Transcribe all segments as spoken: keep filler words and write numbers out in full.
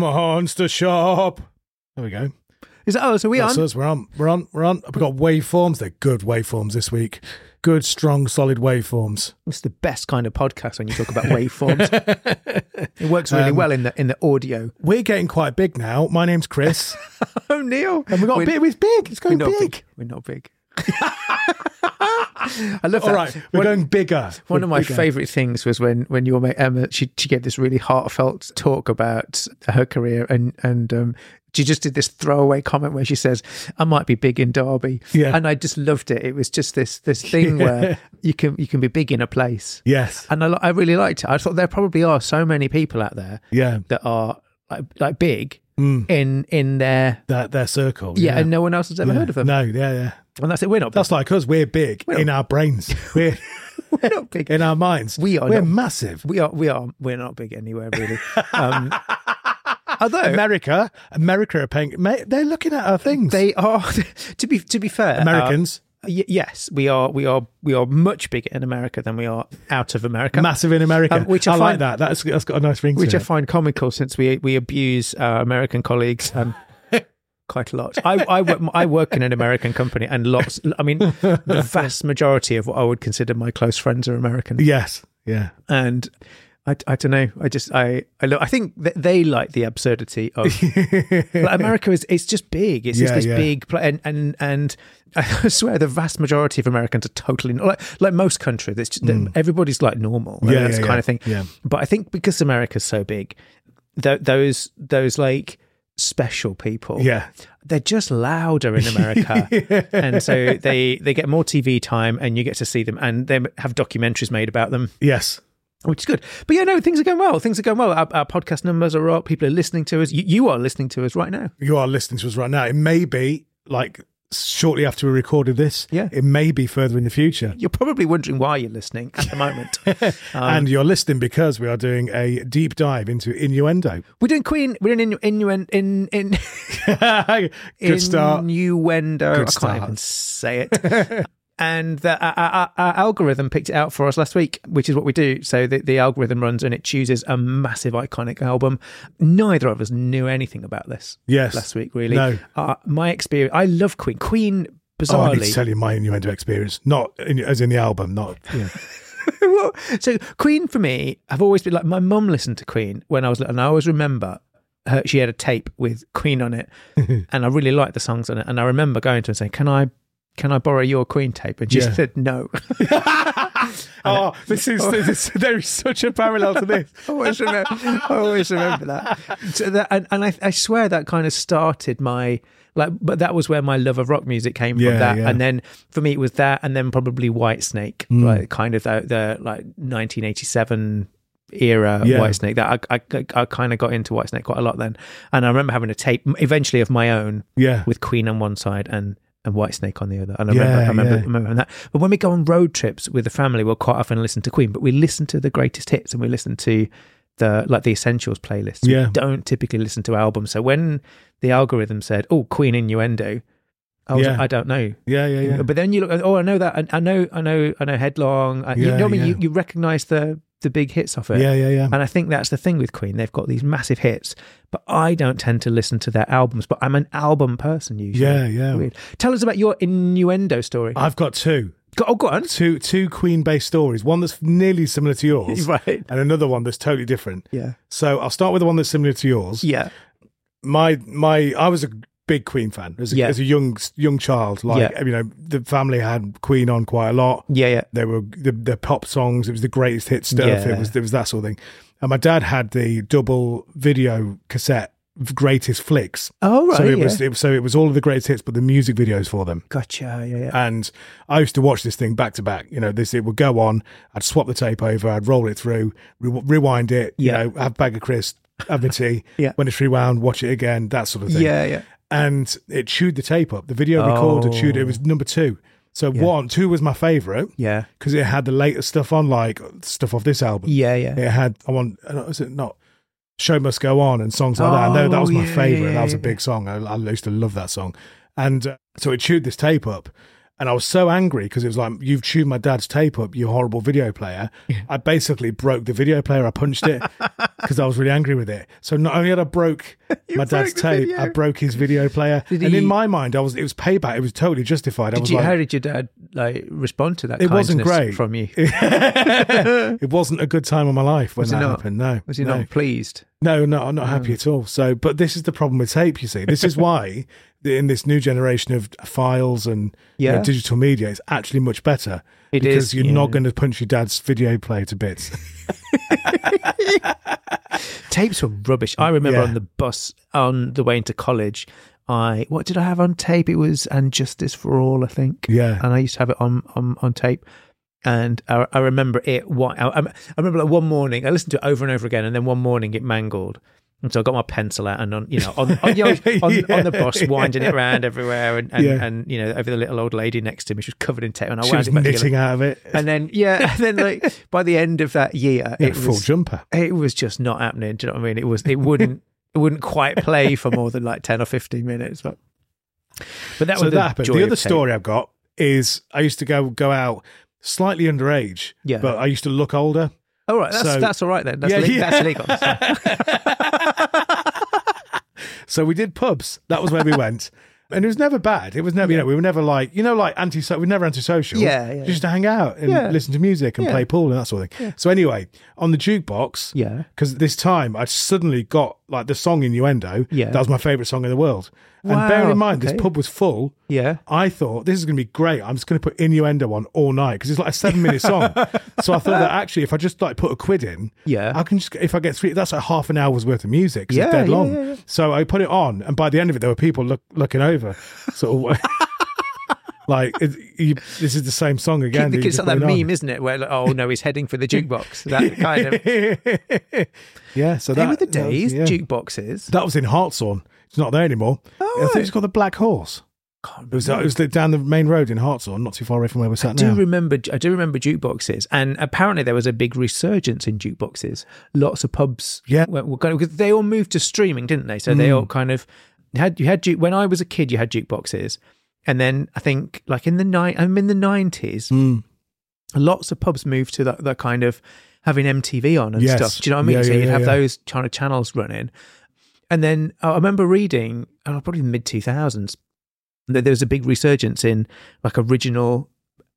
monster shop. There we go. Is that, oh, so we That's on? us. We're on. We're on. We're on. We've got waveforms. They're good waveforms this week. Good, strong, solid waveforms. It's the best kind of podcast when you talk about waveforms. It works really Um, well in the in the audio. We're getting quite big now. My name's Chris. Oh, Neil. And we got We're- a bit. It's big. It's going We're not big. big. We're not big. I love that. All right. We're One- going bigger. One of We're my bigger. favourite things was when, when your mate Emma, she, she gave this really heartfelt talk about her career, and and um, she just did this throwaway comment where she says, "I might be big in Derby," Yeah. and I just loved it. It was just this this thing Yeah. where you can you can be big in a place, Yes. and I li- I really liked it. I thought there probably are so many people out there Yeah. that are like like big Mm. in in their That their circle. yeah, and no one else has ever Yeah. heard of them. No. Yeah. Yeah. And that's it. We're not big. That's like us. We're big We're in not- our brains. We're We're not big. in our minds. We are We're not- massive. We are we are we're not big anywhere really. Um, although America, America are paying. Mate, they're looking at our things. they are, to be to be fair, Americans, uh, y- yes, we are we are we are much bigger in America than we are out of America. massive in America. Um, which I I, like find- that. That's that's got a nice ring which to I it. find comical, since we we abuse our American colleagues um, quite a lot. I, I work I work in an American company, and lots. I mean, the vast majority of what I would consider my close friends are American. Yes. Yeah. And I, I don't know. I just I I, look, I think that they like the absurdity of like America is it's just big. It's just Yeah, this yeah. big pla- and and and I swear the vast majority of Americans are totally like like most countries. It's just, everybody's like normal. Like, Mm. Yeah, that's yeah, the kind yeah. of thing. Yeah. But I think because America's so big, th- those those like special people, Yeah. they're just louder in America, and so they they get more T V time, and you get to see them, and they have documentaries made about them, Yes. which is good. But yeah, no, things are going well. Things are going well. Our, our podcast numbers are up. People are listening to us. You, you are listening to us right now. You are listening to us right now. It may be like shortly after we recorded this. Yeah. It may be further in the future. You're probably wondering why you're listening at the moment. Um, and you're listening because we are doing a deep dive into innuendo. we're doing Queen. We're in in in in, in Good start. innuendo. Good I can't start. even say it. And the, our, our, our algorithm picked it out for us last week, which is what we do. So the, the algorithm runs and it chooses a massive iconic album. Neither of us knew anything about this Yes. last week, really. No. Uh, my experience, I love Queen. Queen, Oh, I need to bizarrely. tell you my innuendo experience. Not in, as in the album, not. Yeah. Well, so Queen for me, I've always been like, my mum listened to Queen when I was little, and I always remember her, she had a tape with Queen on it, and I really liked the songs on it. And I remember going to her and saying, "Can I, can I borrow your Queen tape?" And she Yeah. said no. Oh, this is, this, there is such a parallel to this. I always remember, I always remember that. So that and, and I, I swear that kind of started my like, but that was where my love of rock music came Yeah, from. That, yeah. and then for me it was that, and then probably Whitesnake, Mm. like kind of the, the like nineteen eighty-seven era Yeah. Whitesnake. That I I, I kind of got into Whitesnake quite a lot then, and I remember having a tape eventually of my own Yeah. with Queen on one side and. And Whitesnake on the other, and I Yeah, remember, I remember, yeah. remember that. But when we go on road trips with the family, we'll quite often listen to Queen, but we listen to the greatest hits, and we listen to the like the essentials playlist. We Yeah. don't typically listen to albums. So when the algorithm said, "Oh, Queen innuendo," I was Yeah. like, I don't know. Yeah, yeah, yeah. But then you look, oh, I know that. I, I know, I know, I know. Headlong. I, you Yeah, know what I mean? yeah. You, you recognize the the big hits off it. Yeah, yeah, yeah. And I think that's the thing with Queen. They've got these massive hits, but I don't tend to listen to their albums. But I'm an album person usually. Yeah, yeah. Weird. Tell us about your innuendo story. I've got two. Go, oh, go on. Two two Queen-based stories. One that's nearly similar to yours, Right. and another one that's totally different. Yeah. So I'll start with the one that's similar to yours. Yeah. My my, I was a big Queen fan as a, Yeah. as a young young child. Like Yeah. you know, the family had Queen on quite a lot. Yeah. Yeah. They were the, the pop songs. It was the greatest hit stuff. Yeah. It was it was that sort of thing. And my dad had the double video cassette greatest flicks. Oh, right. so it yeah. was it, so it was all of the greatest hits, but the music videos for them. Gotcha. Yeah. Yeah. And I used to watch this thing back to back. You know, this it would go on. I'd swap the tape over. I'd roll it through, re- rewind it. Yeah. You know, have a bag of crisps, have my tea. Yeah. When it's rewound, watch it again. That sort of thing. Yeah. Yeah. And it chewed the tape up. The video recorder Oh. chewed it. It was number two. So Yeah. one, two was my favourite Yeah. because it had the latest stuff on, like stuff off this album. Yeah. Yeah. It had, I want, uh, is it not? Show Must Go On and songs like that. I know that was Oh, my yeah, favourite. yeah, That was a yeah. big song. I, I used to love that song. And uh, so it chewed this tape up. And I was so angry because it was like, you've chewed my dad's tape up, you horrible video player. I basically broke the video player. I punched it. because I was really angry with it. So not only had I broke my dad's tape, video. I broke his video player. Did and he, in my mind, I was it was payback. It was totally justified. I did was you, like, how did your dad like respond to that? It wasn't great from you. It wasn't a good time of my life when was that not, happened. No, was he no. not pleased? No, no, I'm not happy at all. So, but this is the problem with tape. You see, this is why in this new generation of files and yeah. you know, digital media, it's actually much better. It because is, you're yeah. not going to punch your dad's video player to bits. Tapes were rubbish. I remember Yeah. on the bus on the way into college, I what did I have on tape? It was And Justice for All, I think. Yeah. And I used to have it on on, on tape. And I, I remember it. What I, I remember, like one morning, I listened to it over and over again, and then one morning it mangled. And so I got my pencil out and on, you know, on on, you know, on, Yeah. on the bus, winding it around everywhere, and and, Yeah. and you know, over the little old lady next to me, she was covered in tape, and I She wound was it back knitting together. out of it. And then yeah, and then like by the end of that year, Yeah, it full was jumper. it was just not happening. Do you know what I mean? It was it wouldn't it wouldn't quite play for more than like ten or fifteen minutes. But but that So was that the happened. joy The of other tape. story I've got is I used to go go out slightly underage, Yeah. but I used to look older. All right, that's So- that's all right then. That's, Yeah, le- yeah. that's legal. So we did pubs. That was where we went. And it was never bad. It was never, you know, we were never like, you know, like anti, we were never antisocial. Yeah, yeah, Just to hang out and Yeah. listen to music and Yeah. play pool and that sort of thing. So anyway, on the jukebox, Yeah. because this time I suddenly got like the song Innuendo. Yeah. That was my favourite song in the world. Wow, And bearing in mind, okay. this pub was full. Yeah. I thought this is going to be great. I'm just going to put Innuendo on all night because it's like a seven minute song. So I thought that actually, if I just like put a quid in, Yeah. I can just, if I get three, that's like half an hour's worth of music. 'Cause Yeah, it's dead yeah, long. yeah, yeah. So I put it on, and by the end of it, there were people look, looking over, sort of like it, you, this is the same song again. It's You're like that putting it meme, isn't it? Where like, oh no, he's heading for the jukebox. That kind of. on. Yeah. So They that were the that was- days yeah. jukeboxes. That was in Hartshorn. It's not there anymore. Oh, I think right. it's called the Black Horse. It was, it was down the main road in Hartshorn, not too far away from where we're sat I do now. remember. I do remember jukeboxes, and apparently there was a big resurgence in jukeboxes. Lots of pubs, Yeah. were, were kind of, because they all moved to streaming, didn't they? So they Mm. all kind of you had you had ju- when I was a kid, you had jukeboxes, and then I think like in the night, I'm in the nineties, Mm. lots of pubs moved to that, that kind of having M T V on and Yes. stuff. Do you know what I mean? Yeah, so yeah, you'd yeah, have yeah. those kind of channels running, and then I remember reading, oh, probably mid two thousands. That there was a big resurgence in like original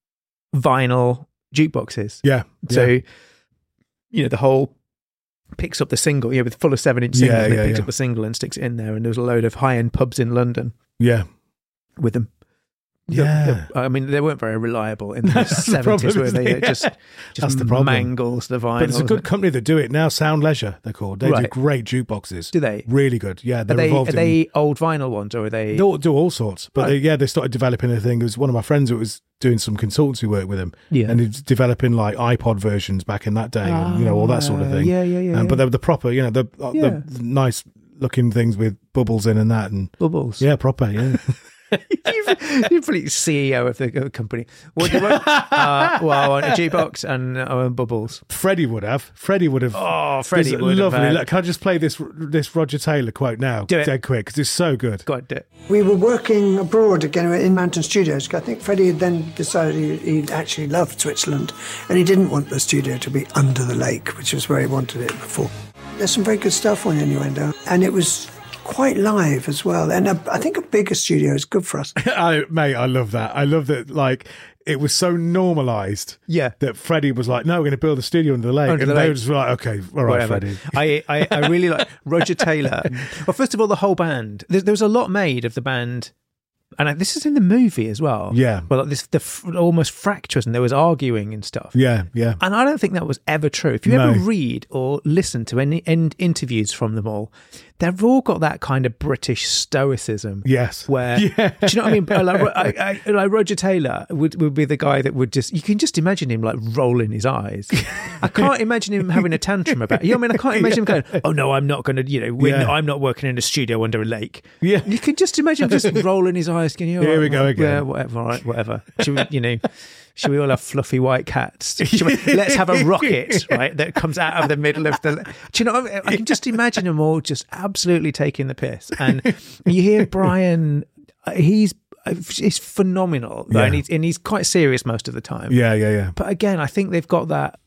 vinyl jukeboxes. Yeah. So, yeah. you know, the whole picks up the single, yeah, with full of seven inch single, Yeah, and it yeah, picks yeah. up the single and sticks it in there. And there was a load of high end pubs in London Yeah. with them. The- Yeah. the- I mean, they weren't very reliable in the That's the seventies, problem, were they? isn't It it? just, That's just the problem. mangles the vinyl. But it's a isn't good it? company that do it now. Sound Leisure, they're called. They do Right. great jukeboxes. Do they? Really good. Yeah, Are they're they, are involved in. they old vinyl ones, or are they? They all do all sorts, but Right. they, yeah, they started developing a thing. It was one of my friends who was doing some consultancy work with him, Yeah. and he's developing like iPod versions back in that day, and you know all that sort of Ah, thing. Yeah, yeah, yeah. Um, yeah. But they were the proper, you know, the, uh, Yeah. the nice looking things with bubbles in and that, and Bubbles. yeah, proper, yeah. you're, you're pretty C E O of the of the company. What do you want? Uh, well, I want a jukebox and I want bubbles. Freddie would have. Freddie would have. Oh, Freddie This would have lovely. had- Look, can I just play this this Roger Taylor quote now? Do it. Dead quick, because it's so good. God, do it. We were working abroad again in Mountain Studios. I think Freddie had then decided he, he actually loved Switzerland and he didn't want the studio to be under the lake, which was where he wanted it before. There's some very good stuff on Innuendo, and it was quite live as well. And a, I think a bigger studio is good for us. I, mate, I love that. I love that. Like, it was so normalised. Yeah. That Freddie was like, "No, we're going to build a studio under the lake," Under and the they lake. were just like, "Okay, all right, Whatever. Freddie." I, I, I really like Roger Taylor. Well, first of all, the whole band. There, there was a lot made of the band, and I, this is in the movie as well. Yeah. Well, like this the f- almost fractious, and there was arguing and stuff. Yeah, yeah, And I don't think that was ever true. If you No. ever read or listen to any end interviews from them all, they've all got that kind of British stoicism. yes. Where, Yeah. do you know what I mean? Like, I, I, like Roger Taylor would, would be the guy that would just, you can just imagine him like rolling his eyes. I can't imagine him having a tantrum about it. You know what I mean? I can't imagine him going, oh no, I'm not going to, you know, we're Yeah. not- I'm not working in a studio under a lake. Yeah. You can just imagine him just rolling his eyes. Going, Here we go again. Yeah, whatever, all right, whatever. Should we, you know, should we all have fluffy white cats? Should we, let's have a rocket, right, that comes out of the middle of the... Do you know what I mean? I can just imagine them all just absolutely taking the piss. And you hear Brian, uh, he's he's phenomenal, right? Yeah. and, he's, and he's quite serious most of the time. Yeah, yeah, yeah. But again, I think they've got that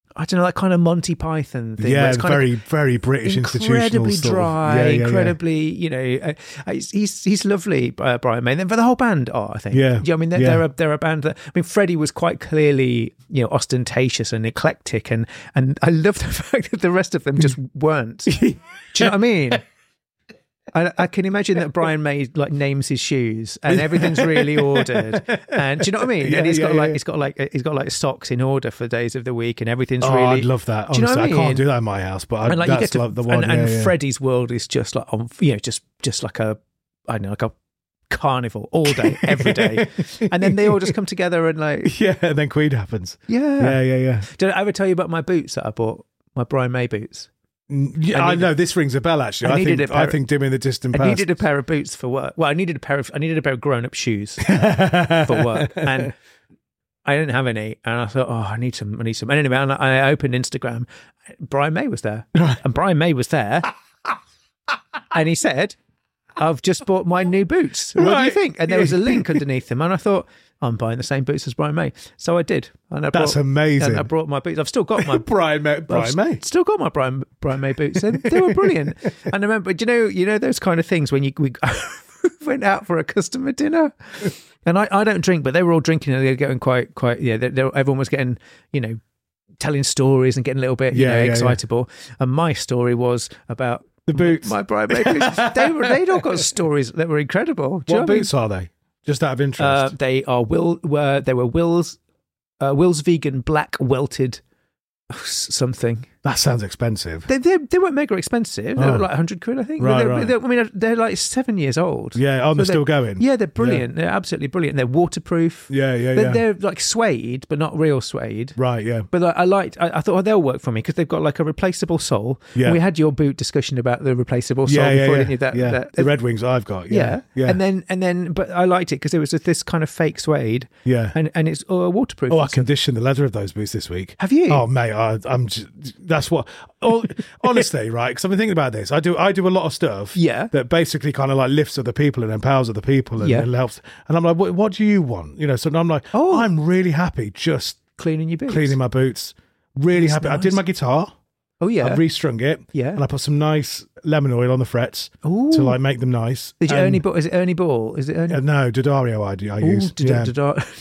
I don't know, that kind of Monty Python thing. Yeah, where it's kind very, of very British institutional incredibly sort of- dry, yeah, yeah, incredibly, you know, uh, uh, he's he's he's lovely, uh, Brian May. And then for the whole band are, I think. Yeah. Do you know what I mean? They're, Yeah. they're, a, they're a band that, I mean, Freddie was quite clearly, you know, ostentatious and eclectic. And, and I love the fact that the rest of them just weren't. Do you know what I mean? I, I can imagine that Brian May like names his shoes and everything's really ordered. And do you know what I mean? Yeah, and he's yeah, got like yeah. he's got like he's got like socks in order for days of the week, and everything's Oh, really. I'd love that. Do you know Honestly, what I I, mean? can't do that in my house, but I, and like that's you get to, like the one. and, yeah, and yeah. Freddie's world is just like on, you know, just just like a I don't know, like a carnival all day, every day, and then they all just come together and like Yeah, and then Queen happens. yeah, Yeah, yeah, yeah. Did I ever tell you about my boots that I bought? My Brian May boots. Mm, yeah, I I, needed- know this rings a bell. Actually, I I, needed think a pair I of- think dim in the distant I past. needed a pair of boots for work. Well, I needed a pair of I needed a pair of grown up shoes for work, and I didn't have any. And I thought, oh, I need some. I need some. And anyway, and I opened Instagram. Brian May was there, and Brian May was there, and he said, "I've just bought my new boots. What do you Right. think?" And there was a link underneath them, and I thought, I'm buying the same boots as Brian May. So I did. And I That's brought, amazing. And I brought my boots. I've still got my Brian May. Brian I've May. Still got my Brian Brian May boots. They, they were brilliant. And I remember, do you know, you know those kind of things when you we went out for a customer dinner, and I, I don't drink, but they were all drinking and they were getting quite quite yeah. They, they, everyone was getting, you know, telling stories and getting a little bit you Yeah, know yeah, yeah. excitable. And my story was about The boots. my Brian May boots. They were they'd all got stories that were incredible. Do you know What what I mean? boots are they? Just out of interest. Uh, they are Will. Were they were Will's uh, Will's vegan black welted something. that sounds expensive. They they, they weren't mega expensive. They Oh. were like hundred quid, I think. Right, they're, right. they're- I mean, they're like seven years old. Yeah. Oh, they're So still going. Yeah, they're brilliant. They're absolutely brilliant. They're waterproof. Yeah. Yeah. They're, Yeah. they're like suede, but not real suede. Right. Yeah. But like, I liked. I, I thought, oh, they'll work for me because they've got like a replaceable sole. Yeah. And we had your boot discussion about the replaceable sole Yeah. Yeah. before, Yeah. didn't you? That, yeah. that- the Red Wings I've got. yeah. Yeah. Yeah. And then and then, but I liked it because it was just this kind of fake suede, yeah. and and it's uh, waterproof. Oh, I and stuff. conditioned the leather of those boots this week. Have you? Oh, mate, I, I'm. Just, that's what. Oh, honestly, right? Because I've been thinking about this. I do. I do a lot of stuff. Yeah. That basically kind of like lifts other people and empowers other people and, Yeah. and helps. And I'm like, what, what do you want? You know. So I'm like, Oh. I'm really happy just Cleaning your boots. cleaning my boots. Really That's happy. I did nice. my guitar. Oh yeah. I restrung it. Yeah. And I put some nice lemon oil on the frets Ooh. to like make them nice. Did you And- Ernie Ball? Is it Ernie Ball? Is it Ernie? Uh, no, Daddario I, do- I Ooh, use. did- yeah. did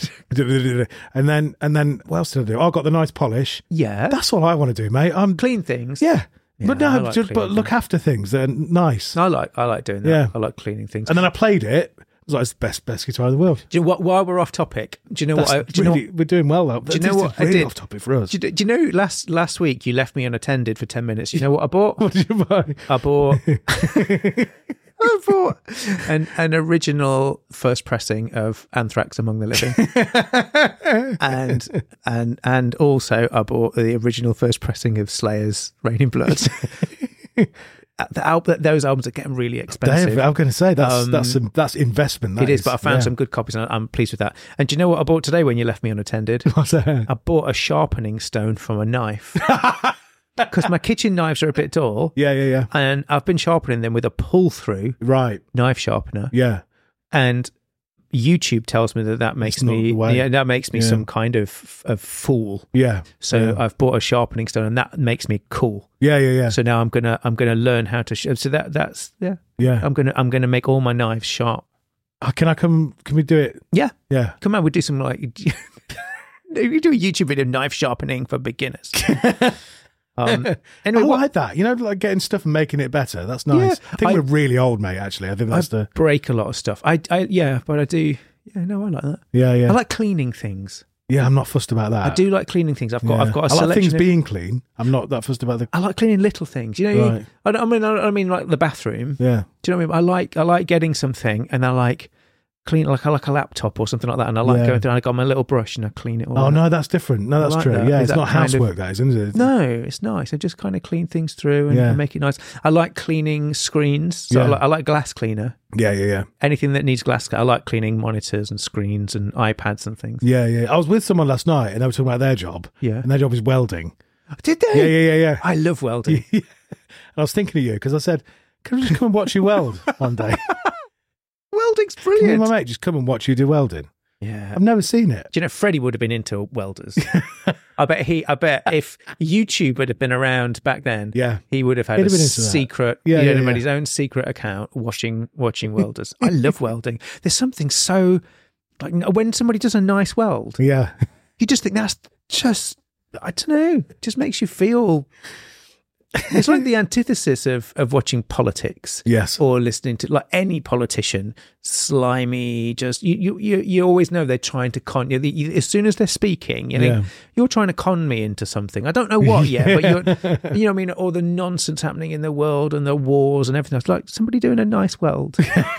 I- and then and then what else did I do? Oh, I got the nice polish. yeah. That's all I want to do, mate. I'm Clean things. yeah. But Yeah, I no, like just, but cleaning look after things. They're nice. I like I like doing that. Yeah. I like cleaning things. And then I played it. It was like it's the best best guitar in the world. Do you know what? While we're off topic, do you know That's what? I, do you know? really, we're doing well though. Do you know This what is I really did? off topic for us. Do you, do you know last last week you left me unattended for ten minutes? You know what I bought? What did you buy? I bought. I bought an an original first pressing of Anthrax Among the Living, and and and also I bought the original first pressing of Slayer's Raining Blood. The album, those albums are getting really expensive. Dave, I'm going to say that's Um, that's some, that's investment. That It is, but I found yeah. some good copies and I'm pleased with that. And do you know what I bought today when you left me unattended? What's that? I bought a sharpening stone from a knife because my kitchen knives are a bit dull, Yeah, yeah, yeah. and I've been sharpening them with a pull-through Right. knife sharpener. Yeah. And YouTube tells me that that makes It's not me the way. yeah that makes me Yeah. some kind of of fool. Yeah. So yeah. I've bought a sharpening stone, and that makes me cool. yeah, yeah, yeah. So now I'm gonna I'm gonna learn how to. Sh- so that that's yeah. yeah. I'm gonna I'm gonna make all my knives sharp. Oh, can I come? Can we do it? Yeah. Yeah. Come on, we do some like we do a YouTube video knife sharpening for beginners. um, anyway, I what, like that. You know, like getting stuff and making it better. That's nice. Yeah, I think I- we're really old, mate. Actually, I think that's I the break a lot of stuff. I, I yeah, but I do. Yeah, no, I like that. yeah, yeah, I like cleaning things. yeah. I'm not fussed about that. I do like cleaning things. I've got Yeah. I've got a I like selection things of, being clean. I'm not that fussed about the. I like cleaning little things. You know, Right. I, don't- I mean, I, I mean, like the bathroom. Yeah, Do you know what I mean? I like I like getting something, and I like clean like I like a laptop or something like that, and I like Yeah. going through. And I got my little brush and I clean it all. Oh out. no, that's different. No, I that's like true. that. Yeah, Is it's that not kind of- housework, that is, isn't it? No, it's nice. I just kind of clean things through and, Yeah. and make it nice. I like cleaning screens. So I, Yeah. like, I like glass cleaner. Yeah, yeah, yeah, Anything that needs glass. I like cleaning monitors and screens and iPads and things. yeah, yeah. I was with someone last night, and they were talking about their job. Yeah. and their job is welding. Did they? Yeah, yeah, yeah, yeah. I love welding. And I was thinking of you because I said, "Can I just come and watch you weld one day?" Welding's Can me and brilliant. my mate just come and watch you do welding? Yeah. I've never seen it. Do you know, Freddie would have been into welders. I bet he, I bet if YouTube would have been around back then, yeah, he would have had He'd a have been into secret, yeah, he yeah, would have yeah. had his own secret account watching, watching welders. I love welding. There's something so, like when somebody does a nice weld, Yeah. you just think that's just, I don't know, it just makes you feel, it's like the antithesis of, of watching politics. Yes. Or listening to like any politician, slimy, just, you you you, you always know they're trying to con you. you as soon as they're speaking, you think, Yeah. you're trying to con me into something. I don't know what yet, but you're, you know what I mean? All the nonsense happening in the world and the wars and everything else. Like somebody doing a nice weld.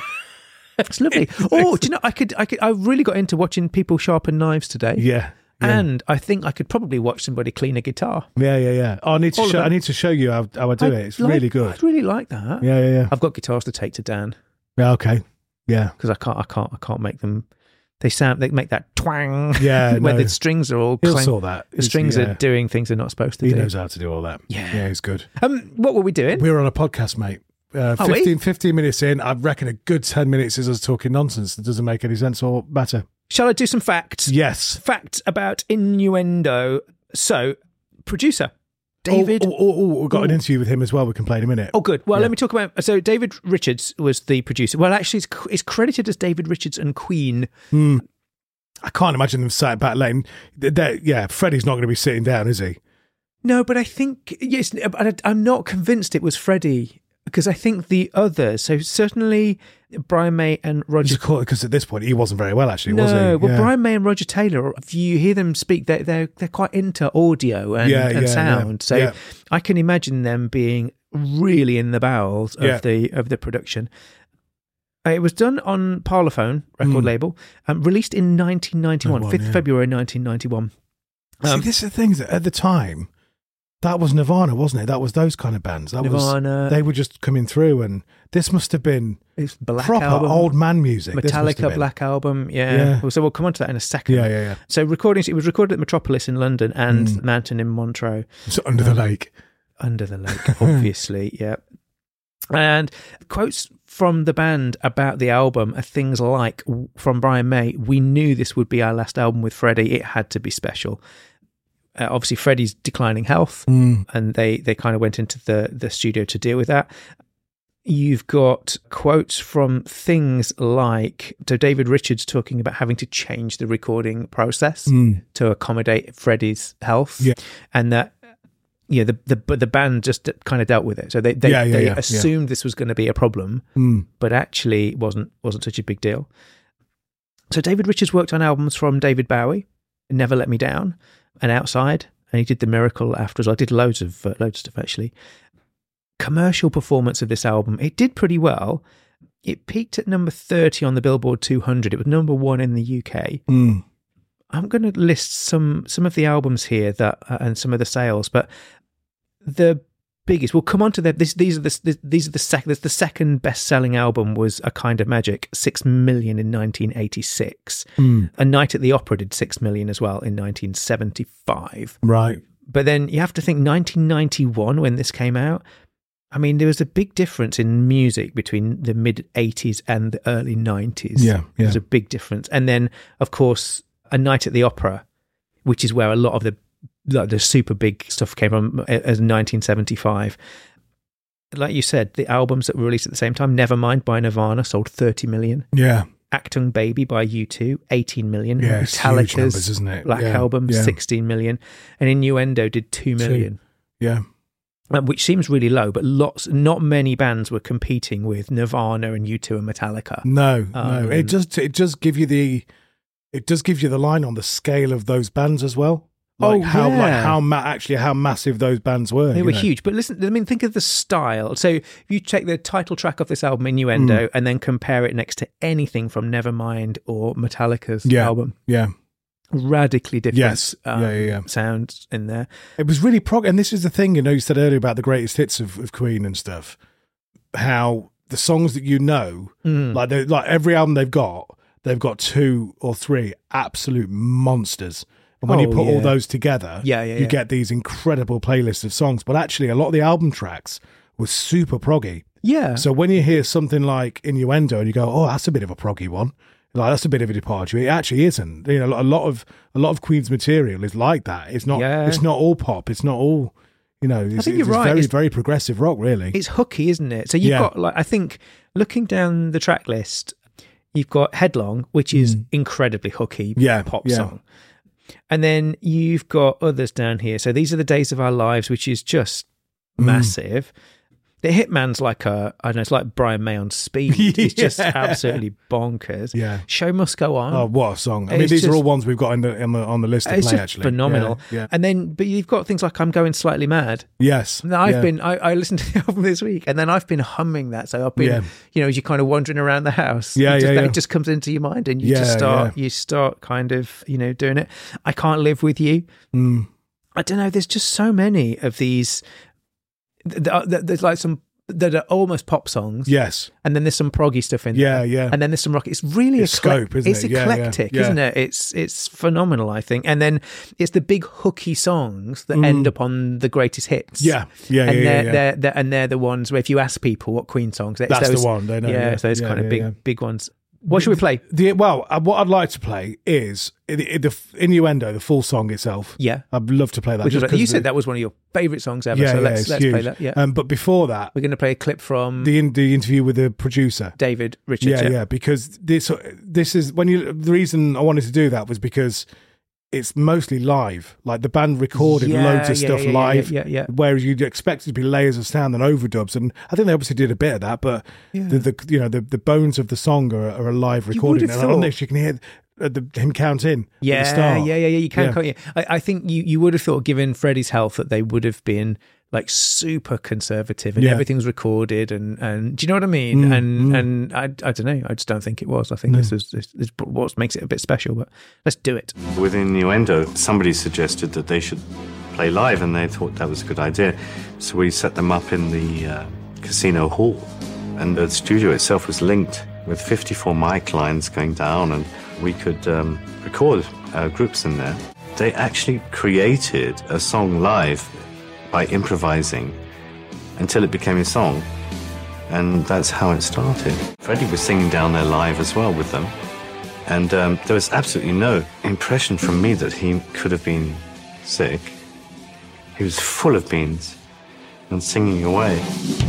It's lovely. Oh, do you know, I could, I could, I really got into watching people sharpen knives today. Yeah. Yeah. And I think I could probably watch somebody clean a guitar. Yeah, yeah, yeah. Oh, I need to All of show. it. I need to show you how, how I do I it. It's like- really good. I'd really like that. Yeah, yeah, yeah. I've got guitars to take to Dan Yeah, okay. Yeah, because I can't, I can't, I can't make them. They sound, they make that twang. Yeah, when no. the strings are all. he'll clang- sort that. The strings yeah. are doing things they're not supposed to He do. knows how to do all that. Yeah. yeah, he's good. Um, what were we doing? We were on a podcast, mate. Uh, Are we? fifteen, fifteen minutes in, I reckon a good ten minutes is us talking nonsense that doesn't make any sense or matter. Shall I do some facts? Yes. Facts about innuendo. So, producer David. Oh, oh, oh, oh, we've got an Ooh. interview with him as well. We can play in a minute. Oh, good. Well, Yeah. let me talk about. So, David Richards was the producer. Well, actually, it's, it's credited as David Richards and Queen. Hmm. I can't imagine them sat back lane. They're, yeah, Freddie's not going to be sitting down, is he? No, but I think yes. But I'm not convinced it was Freddie because I think the others. So certainly Brian May and Roger. Because at this point he wasn't very well, actually, no, was he? well, Yeah. Brian May and Roger Taylor. If you hear them speak, they they're they're quite into audio and, Yeah, and yeah, sound. yeah, So yeah. I can imagine them being really in the bowels of Yeah. the of the production. Uh, It was done on Parlophone record Mm. label, um, released in nineteen ninety-one, ninety-one, fifth yeah. February nineteen ninety-one. See, Um, this is the thing that at the time, that was Nirvana, wasn't it? That was those kind of bands. That Nirvana. was they were just coming through, and this must have been It's Black proper Album, old man music. This must have Metallica been. Black Album, yeah. Yeah. Well, so we'll come on to that in a second. Yeah, yeah, yeah. So recordings, it was recorded at Metropolis in London and Mm. Mountain in Montreux, So under the lake. under the lake, obviously, yeah. And quotes from the band about the album are things like, from Brian May, we knew this would be our last album with Freddie. It had to be special. Uh, obviously, Freddie's declining health, Mm. and they, they kind of went into the, the studio to deal with that. You've got quotes from things like, so David Richards talking about having to change the recording process Mm. to accommodate Freddie's health, Yeah. and that yeah, the the but the band just kind of dealt with it. So they they, Yeah, yeah, they yeah, assumed this was going to be a problem, Mm. but actually it wasn't wasn't such a big deal. So David Richards worked on albums from David Bowie, Never Let Me Down, and Outside, and he did The Miracle afterwards. I did loads of uh, loads of stuff actually. Commercial performance of this album, it did pretty well. It peaked at number thirty on the Billboard two hundred. It was number one in the U K. Mm. I'm going to list some some of the albums here that uh, and some of the sales, but the biggest. We'll come on to that. This, these are the these are the second. The second best selling album was A Kind of Magic, six million in nineteen eighty-six. Mm. A Night at the Opera did six million as well in nineteen seventy-five. Right. But then you have to think nineteen ninety-one when this came out. I mean, there was a big difference in music between the mid eighties and the early nineties. Yeah, yeah. There's a big difference. And then, of course, A Night at the Opera, which is where a lot of the like, the super big stuff came from, as nineteen seventy-five. Like you said, the albums that were released at the same time, Nevermind by Nirvana sold thirty million. Yeah. Achtung Baby by U two, eighteen million. Yeah, it's huge numbers, Metallica's isn't it? Black Yeah, Album, yeah. sixteen million. And Innuendo did two million. Yeah. Um, which seems really low, but lots, not many bands were competing with Nirvana and U two and Metallica. No, no. Um, It just it does give you the it does give you the line on the scale of those bands as well. Like Oh, how like yeah. how ma- actually how massive those bands were. They you were know? huge, but listen, I mean, think of the style. So if you take the title track of this album, Innuendo, Mm. and then compare it next to anything from Nevermind or Metallica's Yeah. album, Yeah. radically different Yes. um, Yeah, yeah, yeah. sounds in there. It was really prog, and this is the thing, you know, you said earlier about the greatest hits of, of Queen and stuff. How the songs that you know, Mm. like they like every album they've got, they've got two or three absolute monsters. And when you Oh, put all yeah. those together, Yeah, yeah, you yeah. get these incredible playlists of songs. But actually, a lot of the album tracks were super proggy. Yeah. So when you hear something like Innuendo and you go, oh, that's a bit of a proggy one, like that's a bit of a departure. It actually isn't. You know, a lot of a lot of Queen's material is like that. It's not. Yeah. It's not all pop. It's not all. You know, it's, I think it's you're right. very It's, very progressive rock, really. it's hooky, isn't it? So you've Yeah. got like I think looking down the track list, you've got Headlong, which is Mm. incredibly hooky Yeah, pop yeah. song. And then you've got others down here. So These Are the Days of Our Lives, which is just Mm. massive. The Hitman's like a, I don't know, it's like Brian May on speed. It's just Yeah. absolutely bonkers. Yeah. Show Must Go On. Oh, what a song! I mean, It's these are just- all ones we've got in the, on the on the list to it's play. just Actually, phenomenal. Yeah. yeah. And then, but you've got things like I'm Going Slightly Mad. Yes. Now, I've yeah. been, I, I listened to the album this week, and then I've been humming that. So I've been, Yeah. you know, as you're kind of wandering around the house, Yeah, you just, yeah, that yeah. just comes into your mind, and you Yeah, just start, yeah. you start kind of, you know, doing it. I Can't Live With You. Mm. I don't know. There's just so many of these. th- th- th- There's like some that are almost pop songs. Yes. And then there's some proggy stuff in Yeah, there. yeah. And then there's some rock. It's really It's eclec- scope, isn't it's it? Yeah, yeah, eclectic, yeah. isn't it? It's it's phenomenal, I think. And then it's the big hooky songs that Mm. end up on the greatest hits. Yeah. Yeah. and yeah, they're, yeah, yeah. They're, they're and they're the ones where if you ask people what Queen songs, it's That's those, the one. They know. yeah, Yeah. those yeah, kind of yeah, big yeah. big ones. What should we play? The, well, uh, what I'd like to play is the, the Innuendo, the full song itself. Yeah, I'd love to play that. Which just was, you 'cause said the- that was one of your favourite songs ever. Yeah, so yeah, let's it's let's huge. play that. Yeah, Um, but before that, we're going to play a clip from the in, the interview with the producer. David Richards. Yeah, yeah, because this this is when you. The reason I wanted to do that was because it's mostly live. Like the band recorded Yeah, loads of yeah, stuff yeah, yeah, live, yeah, yeah. whereas you'd expect it to be layers of sound and overdubs. And I think they obviously did a bit of that, but Yeah. the, the you know the, the bones of the song are, are a live recording. have And I don't know thought- if you can hear uh, the, him count in. Yeah, at the start. yeah, yeah, yeah. You can, Yeah. can't you? I, I think you, you would have thought, given Freddie's health, that they would have been like super conservative and Yeah. everything's recorded and, and do you know what I mean? Mm, and mm. and I, I don't know. I just don't think it was. I think this is this is what makes it a bit special. But let's do it. With Innuendo, somebody suggested that they should play live, and they thought that was a good idea. So we set them up in the uh, casino hall, and the studio itself was linked with fifty-four mic lines going down, and we could um, record uh, groups in there. They actually created a song live by improvising until it became a song, and that's how it started. Freddie was singing down there live as well with them, and um, there was absolutely no impression from me that he could have been sick. He was full of beans and singing away.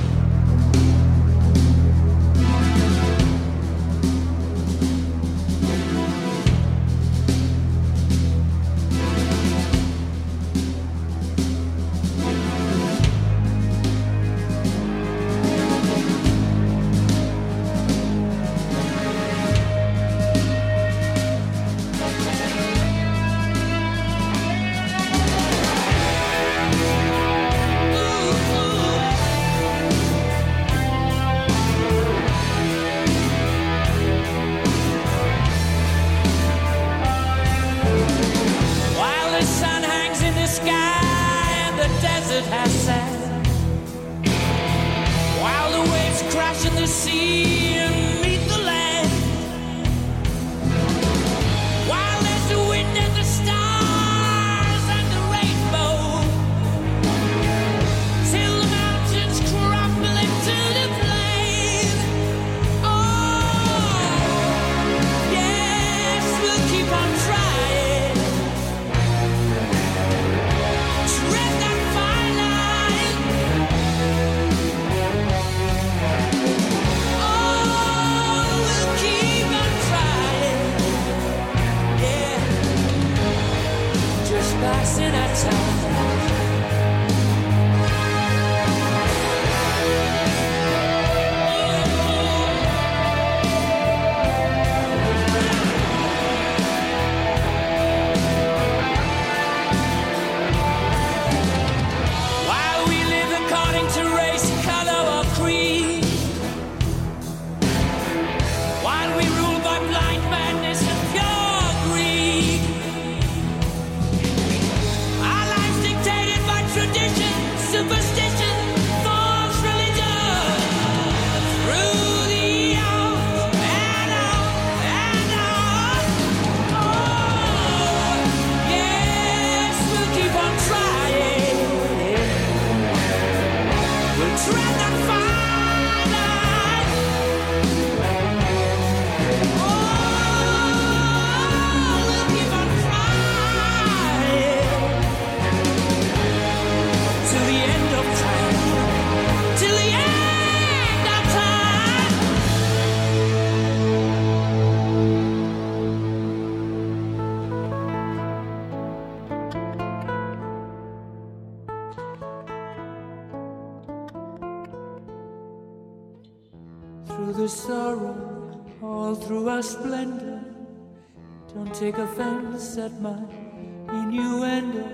While the sun hangs in the sky and the desert has sand, while the waves crash in the sea and meet the land, while there's the wind and the stars and the rainbow, till the mountains crumble into the plain. Oh, yes, we'll keep on trying. Tread that fine line. Oh, we'll keep on trying. Yeah, just passing our time. While we live according to race, color, or creed, while we rule by blind madness and pure greed, our lives dictated by through the sorrow, all through our splendor. Don't take offense at my innuendo.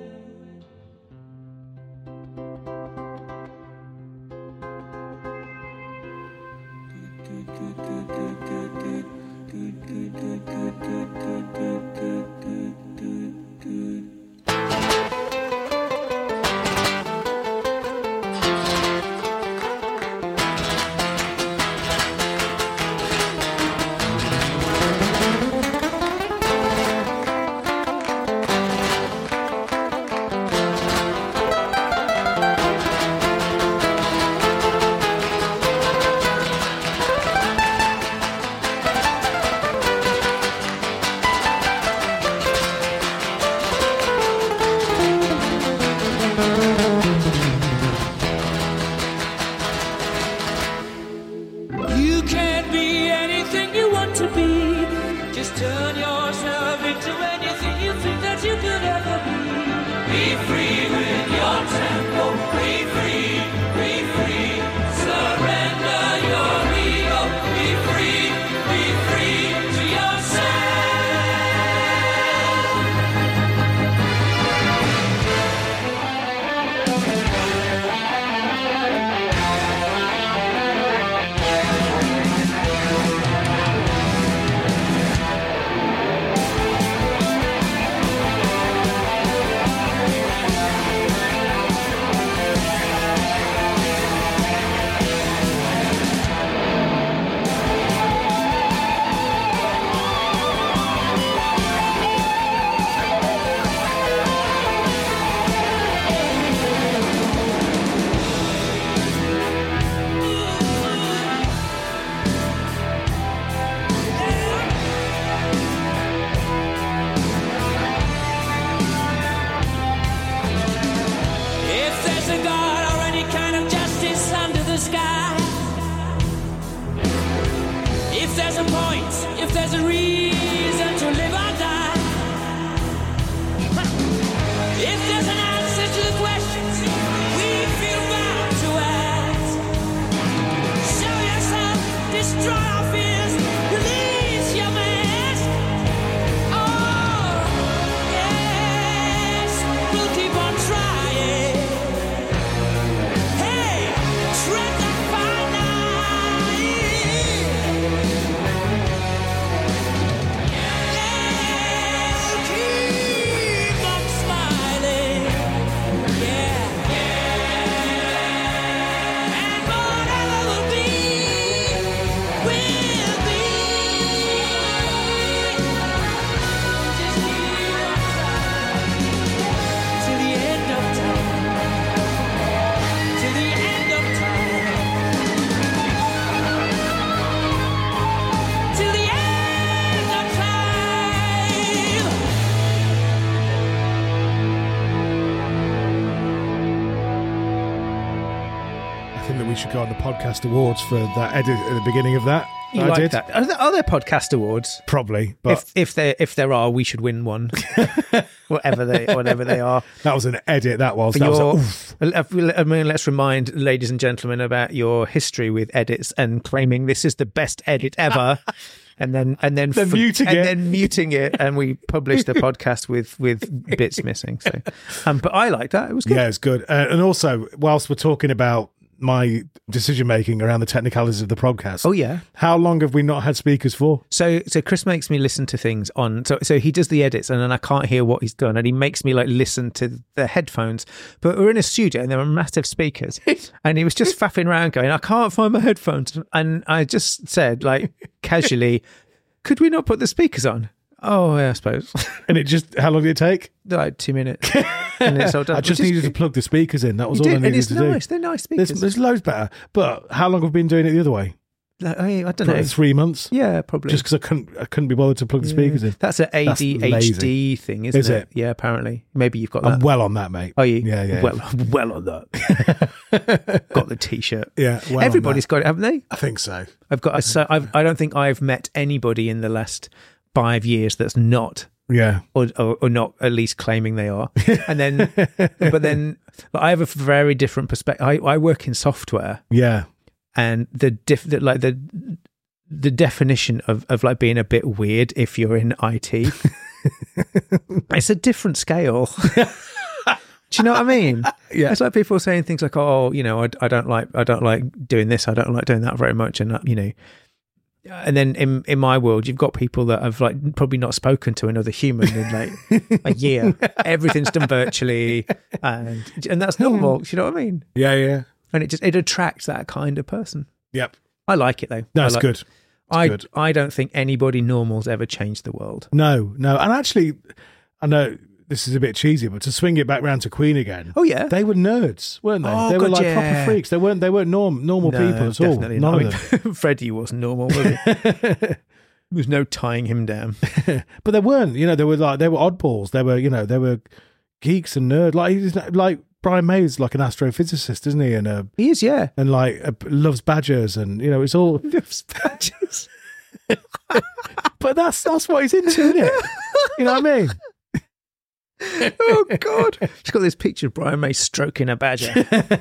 Should go on the podcast awards for that edit at the beginning of that. You that like I did. that? Are there, are there podcast awards? Probably, but if if there if there are, we should win one. whatever they whatever they are. That was an edit. That was. That your, was a, I mean, let's remind ladies and gentlemen about your history with edits and claiming this is the best edit ever. And then, and then, then f- muting and it, then muting it, and we published a podcast with with bits missing. So, um, but I like that; it was good. Yeah, it's good. Uh, and also, whilst we're talking about my decision making around the technicalities of the podcast. Oh yeah. How long have we not had speakers for? So so Chris makes me listen to things on so so he does the edits and then I can't hear what he's done and he makes me like listen to the headphones. But we're in a studio and there are massive speakers and he was just faffing around going, I can't find my headphones. And I just said like casually, could we not put the speakers on? Oh, yeah, I suppose. And it just, how long did it take? Like two minutes. And it's all done. I just needed to plug the speakers in. That was all did, I needed and it's to nice. do. They're nice speakers. There's, there's loads better. But how long have we been doing it the other way? Like, I, I don't Probably know. Three months? Yeah, probably. Just because I couldn't, I couldn't be bothered to plug the speakers in. That's an A D H D That's thing, isn't Is it? it? Yeah, apparently. Maybe you've got that. I'm well on that, mate. Are you? Yeah, yeah. Well, well on that. Got the T-shirt. Yeah, well Everybody's got it, haven't they? I think so. I've got. A, so I've, I don't think I've met anybody in the last five years that's not. Yeah, or, or or not at least claiming they are, and then, but then I have a very different perspective. I, I work in software. Yeah, and the diff, the, like the the definition of of like being a bit weird if you're in I T. It's a different scale. Do you know what I mean? Yeah. It's like people saying things like, "Oh, you know, I, I don't like, I don't like doing this. I don't like doing that very much." And you know, and then in in my world, you've got people that have like probably not spoken to another human in like a year. Everything's done virtually, and and that's normal. Do you know what I mean? Yeah, yeah. And it just it attracts that kind of person. Yep. I like it though. That's like, good. It's I good. I don't think anybody normal's ever changed the world. No, no. And actually, I know this is a bit cheesy, but to swing it back round to Queen again. Oh yeah, they were nerds, weren't they? Oh, they were God, like yeah. proper freaks. They weren't. They weren't norm, normal no, people at all. definitely None not. of I them. mean, Freddie wasn't normal, was he? There was no tying him down. But they weren't. You know, they were like they were oddballs. They were, you know, they were geeks and nerd. Like he's like Brian May's like an astrophysicist, isn't he? And uh, He is, yeah. and like uh, loves badgers, and you know, it's all Loves badgers. But that's that's what he's into, isn't it? You know what I mean? Oh God! She's got this picture of Brian May stroking a badger.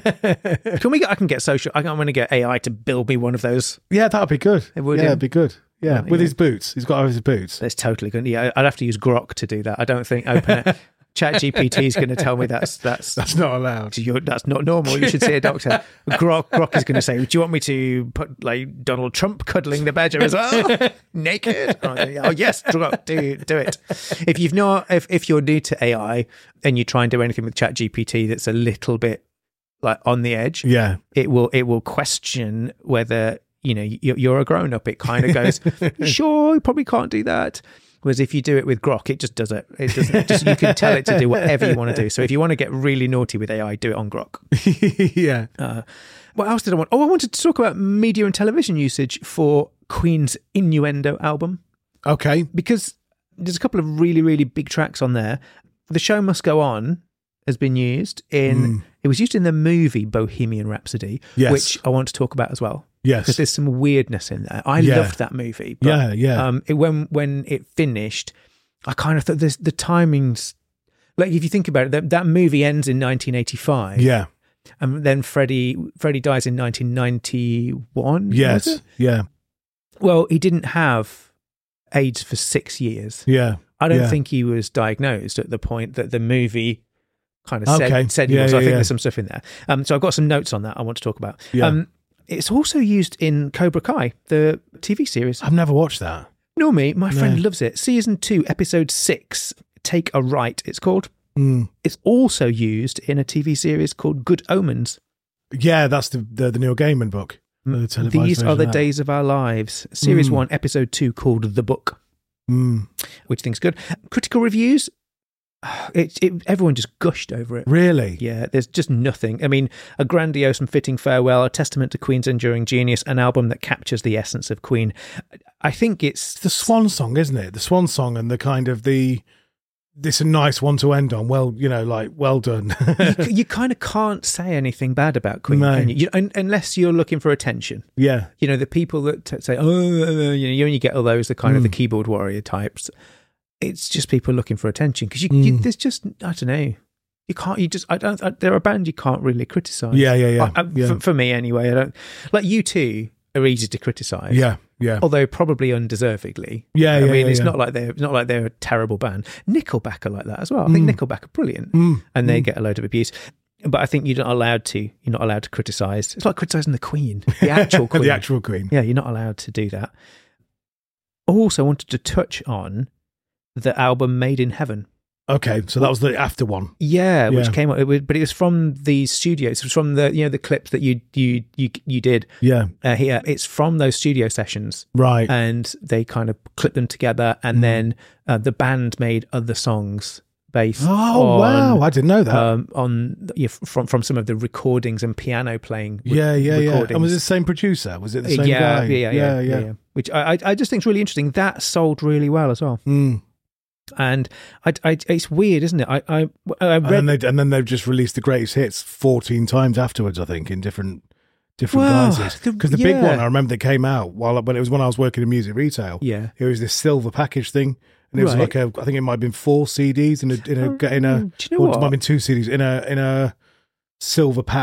Can we? Get, I can get social. I can, I'm going to get A I to build me one of those. Yeah, that'd be good. It would, yeah, yeah. it'd be good. Yeah, Yeah, with yeah. his boots. He's got to have his boots. That's totally good. Yeah, I'd have to use Grok to do that. I don't think Open Chat G P T is going to tell me that's that's That's not allowed. You're, that's not normal. You should see a doctor. Grok, Grok is going to say, "Do you want me to put like Donald Trump cuddling the badger as well, naked?" Oh, oh yes, Grok, do do it. If you've not, if if you're new to A I and you try and do anything with Chat G P T that's a little bit like on the edge, Yeah. it will it will question whether you know you're, you're a grown up. It kind of goes, "Sure, you probably can't do that." Whereas if you do it with Grok, it just does it. It doesn't. Just, you can tell it to do whatever you want to do. So if you want to get really naughty with A I, do it on Grok. Yeah. Uh, what else did I want? Oh, I wanted to talk about media and television usage for Queen's Innuendo album, Okay. because there's a couple of really, really big tracks on there. The Show Must Go On has been used in, Mm. it was used in the movie Bohemian Rhapsody, Yes. which I want to talk about as well. Yes. Because there's some weirdness in there. I Yeah. loved that movie. But, Yeah, yeah. Um, it, when when it finished, I kind of thought this, the timings, like if you think about it, that, that movie ends in nineteen eighty-five. Yeah. And then Freddie Freddie dies in nineteen ninety-one. Yes. was it? Yeah. Well, he didn't have AIDS for six years. Yeah. I don't Yeah. think he was diagnosed at the point that the movie kind of said, Okay. said he Yeah, was. So I yeah, think yeah. there's some stuff in there. Um, so I've got some notes on that I want to talk about. Yeah. Um, it's also used in Cobra Kai, the T V series. I've never watched that. No, me, my friend No. loves it. Season two, episode six, Take a Right, it's called. Mm. It's also used in a T V series called Good Omens. Yeah, that's the, the the Neil Gaiman book. The televised These version are of the that. days of our lives. Series Mm. one, episode two, called The Book, Mm. which I think's good. Critical reviews, it, it, everyone just gushed over it. Really? Yeah, there's just nothing. I mean, a grandiose and fitting farewell, a testament to Queen's enduring genius, an album that captures the essence of Queen. I think it's... It's the swan song, isn't it? The swan song and the kind of the... This a nice one to end on. Well, you know, like, well done. you, you kind of can't say anything bad about Queen, No. can you? You, un, unless you're looking for attention. Yeah. You know, the people that t- say, oh, you know, you only get all those, the kind of the Mm. keyboard warrior types. It's just people looking for attention because you, you, Mm. there's just, I don't know. You can't, you just, I don't, I, they're a band you can't really criticise. Yeah, yeah, yeah. I, I, yeah. For, for me anyway, I don't, like you two are easy to criticise. yeah, yeah. Although probably undeservedly. Yeah, I yeah, mean, yeah, it's yeah. not like they're it's not like they're a terrible band. Nickelback are like that as well. I think Mm. Nickelback are brilliant, Mm. and they Mm. get a load of abuse. But I think you're not allowed to. You're not allowed to criticise. It's like criticising the Queen, the actual Queen. The actual Queen. Yeah, you're not allowed to do that. Also, wanted to touch on the album Made in Heaven. Okay, so that was the after one. Yeah, which Yeah. came out, it was, but it was from these studios. It was from the you know the clips that you you you you did Yeah, uh, here. It's from those studio sessions. right. And they kind of clipped them together, and Mm. then uh, the band made other songs based Oh, on, wow. I didn't know that. um, on yeah, from from some of the recordings and piano playing. re- yeah, yeah, yeah. recordings. And was it the same producer? Was it the Uh, same yeah, guy? yeah, yeah, yeah, yeah. Which I I- I just think is really interesting. That sold really well as well, Mm. and I, I it's weird, isn't it? I I, I And, read then they, and then they've just released the greatest hits fourteen times afterwards, I think, in different different Well, guises. the- Because the, big yeah. one, I remember that came out while when it was when I was working in music retail. yeah. It was this silver package thing. And it was Right. like a, I think it might have been four C Ds in a, in a, Oh, in a, do you know or it what? might have been two C Ds in a, in a silver pack.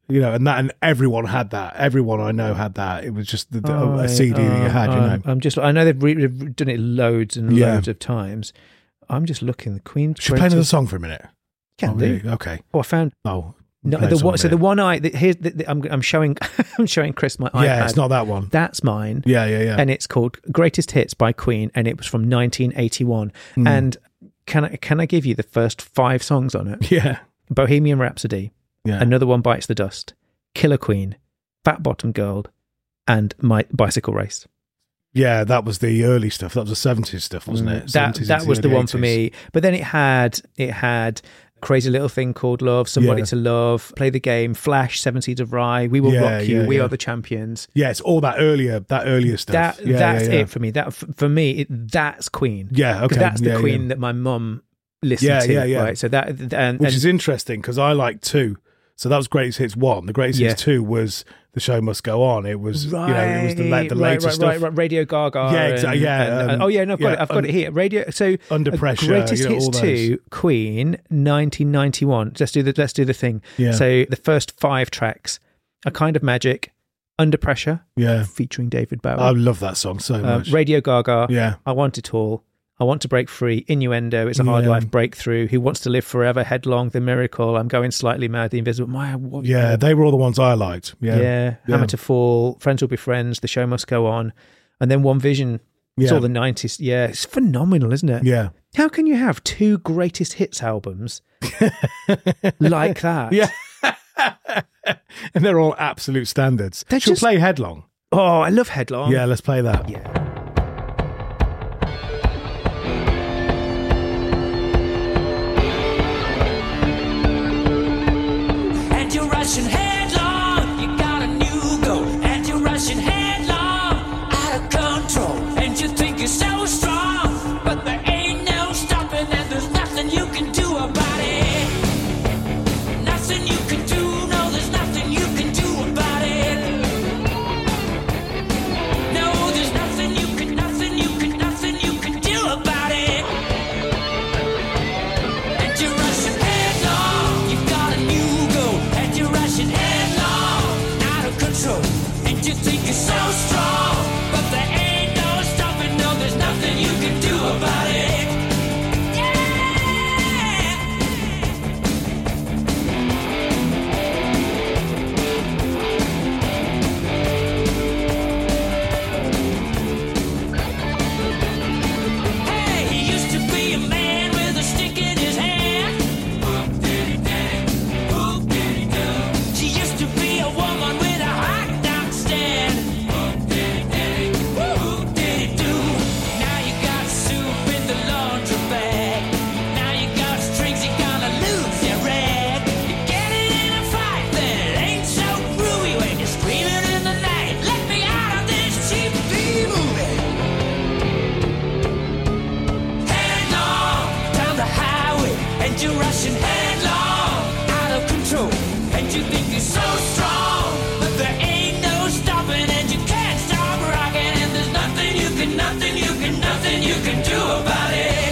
You know, and that, and everyone had that. Everyone I know had that. It was just the, the, Oh, a C D that you had. oh, You know, I'm just. I know they've, re- they've done it loads and Yeah. loads of times. I'm just looking. The Queen's should we play another greatest- song for a minute. Can Oh, do. really? Okay. Oh, I found Oh, no. play a The song one. in a So the minute. one I the, here's the, the, I'm I'm showing I'm showing Chris my iPad. Yeah, it's not that one. That's mine. Yeah, yeah, yeah. And it's called Greatest Hits by Queen, and it was from nineteen eighty-one. Mm. And can I can I give you the first five songs on it? yeah, Bohemian Rhapsody, yeah. Another One Bites the Dust, Killer Queen, Fat Bottom Girl, and My Bicycle Race. Yeah, that was the early stuff. That was the seventies stuff, wasn't it? That seventies that into was the early one for eighties. me. But then it had it had Crazy Little Thing Called Love, Somebody Yeah. to Love, Play the Game, Flash, Seven Seeds of Rye, We Will Yeah, Rock You, yeah, We yeah. Are the Champions. Yeah, it's all that earlier, that earlier stuff. That yeah, that's yeah, yeah. it for me. That f- for me, it, that's Queen. Yeah, 'Cause okay. that's the yeah, Queen yeah. that my mum listened Yeah, to. yeah, yeah. Right. So that and, Which and is interesting because I like two. So that was Greatest Hits one. The Greatest Yeah. Hits two was The Show Must Go On. It was, right, you know, it was the, la- the right, later right, stuff. Right, right, Radio Gaga. Yeah, exa- and- yeah, and- um, oh yeah, no, I've got yeah, it. I've got un- it here. Radio. So Under uh, Pressure, Greatest you know, Hits all those. two, Queen, nineteen ninety-one. Let's do the let's do the thing. Yeah. So the first five tracks, A Kind of Magic, Under Pressure, Yeah. featuring David Bowie. I love that song so Uh, much. Radio Gaga. Yeah. I Want It All. I Want to Break Free, Innuendo, It's a Hard Yeah. Life, Breakthrough, Who Wants to Live Forever, Headlong, The Miracle, I'm Going Slightly Mad, The Invisible. My, what, Yeah, they were all the ones I liked. Yeah. yeah, Hammer to Fall, Friends Will Be Friends, The Show Must Go On, and then One Vision. It's Yeah. all the nineties. Yeah, it's phenomenal, isn't it? Yeah. How can you have two greatest hits albums like that? Yeah. And they're all absolute standards. They're Should we just- play Headlong? Oh, I love Headlong. Yeah, let's play that. Yeah. And you're rushing headlong, you got a new goal. And you're rushing headlong, out of control. And you think you're so strong, but there ain't no stopping, and there's nothing you can do about it. Nothing you can do, no, there's nothing you can do about it. No, there's nothing you can, nothing you can, nothing you can do about it. And you're rushing headlong, you got a new goal. And you're rushing headlong, out of control. And you think you're so strong, but there ain't no stopping, no, there's nothing you can do about it. Hey, he used to be a man with a stick in his hand. Whoop diddy diddy, whoop diddy do. She used to be a woman with a hot dog stand. Whoop diddy diddy, whoop diddy do. Now you got soup in the laundry bag. Now you got strings, you're gonna lose your rag. You're getting in a fight that it ain't so groovy when you're screaming in the night. Let me out of this cheap movie. Headlong down the highway, and you're rushing headlong, out of control. And you think you're so strong, but there ain't no stopping, and you can't stop rocking. And there's nothing you can, nothing you can, nothing you can do about it.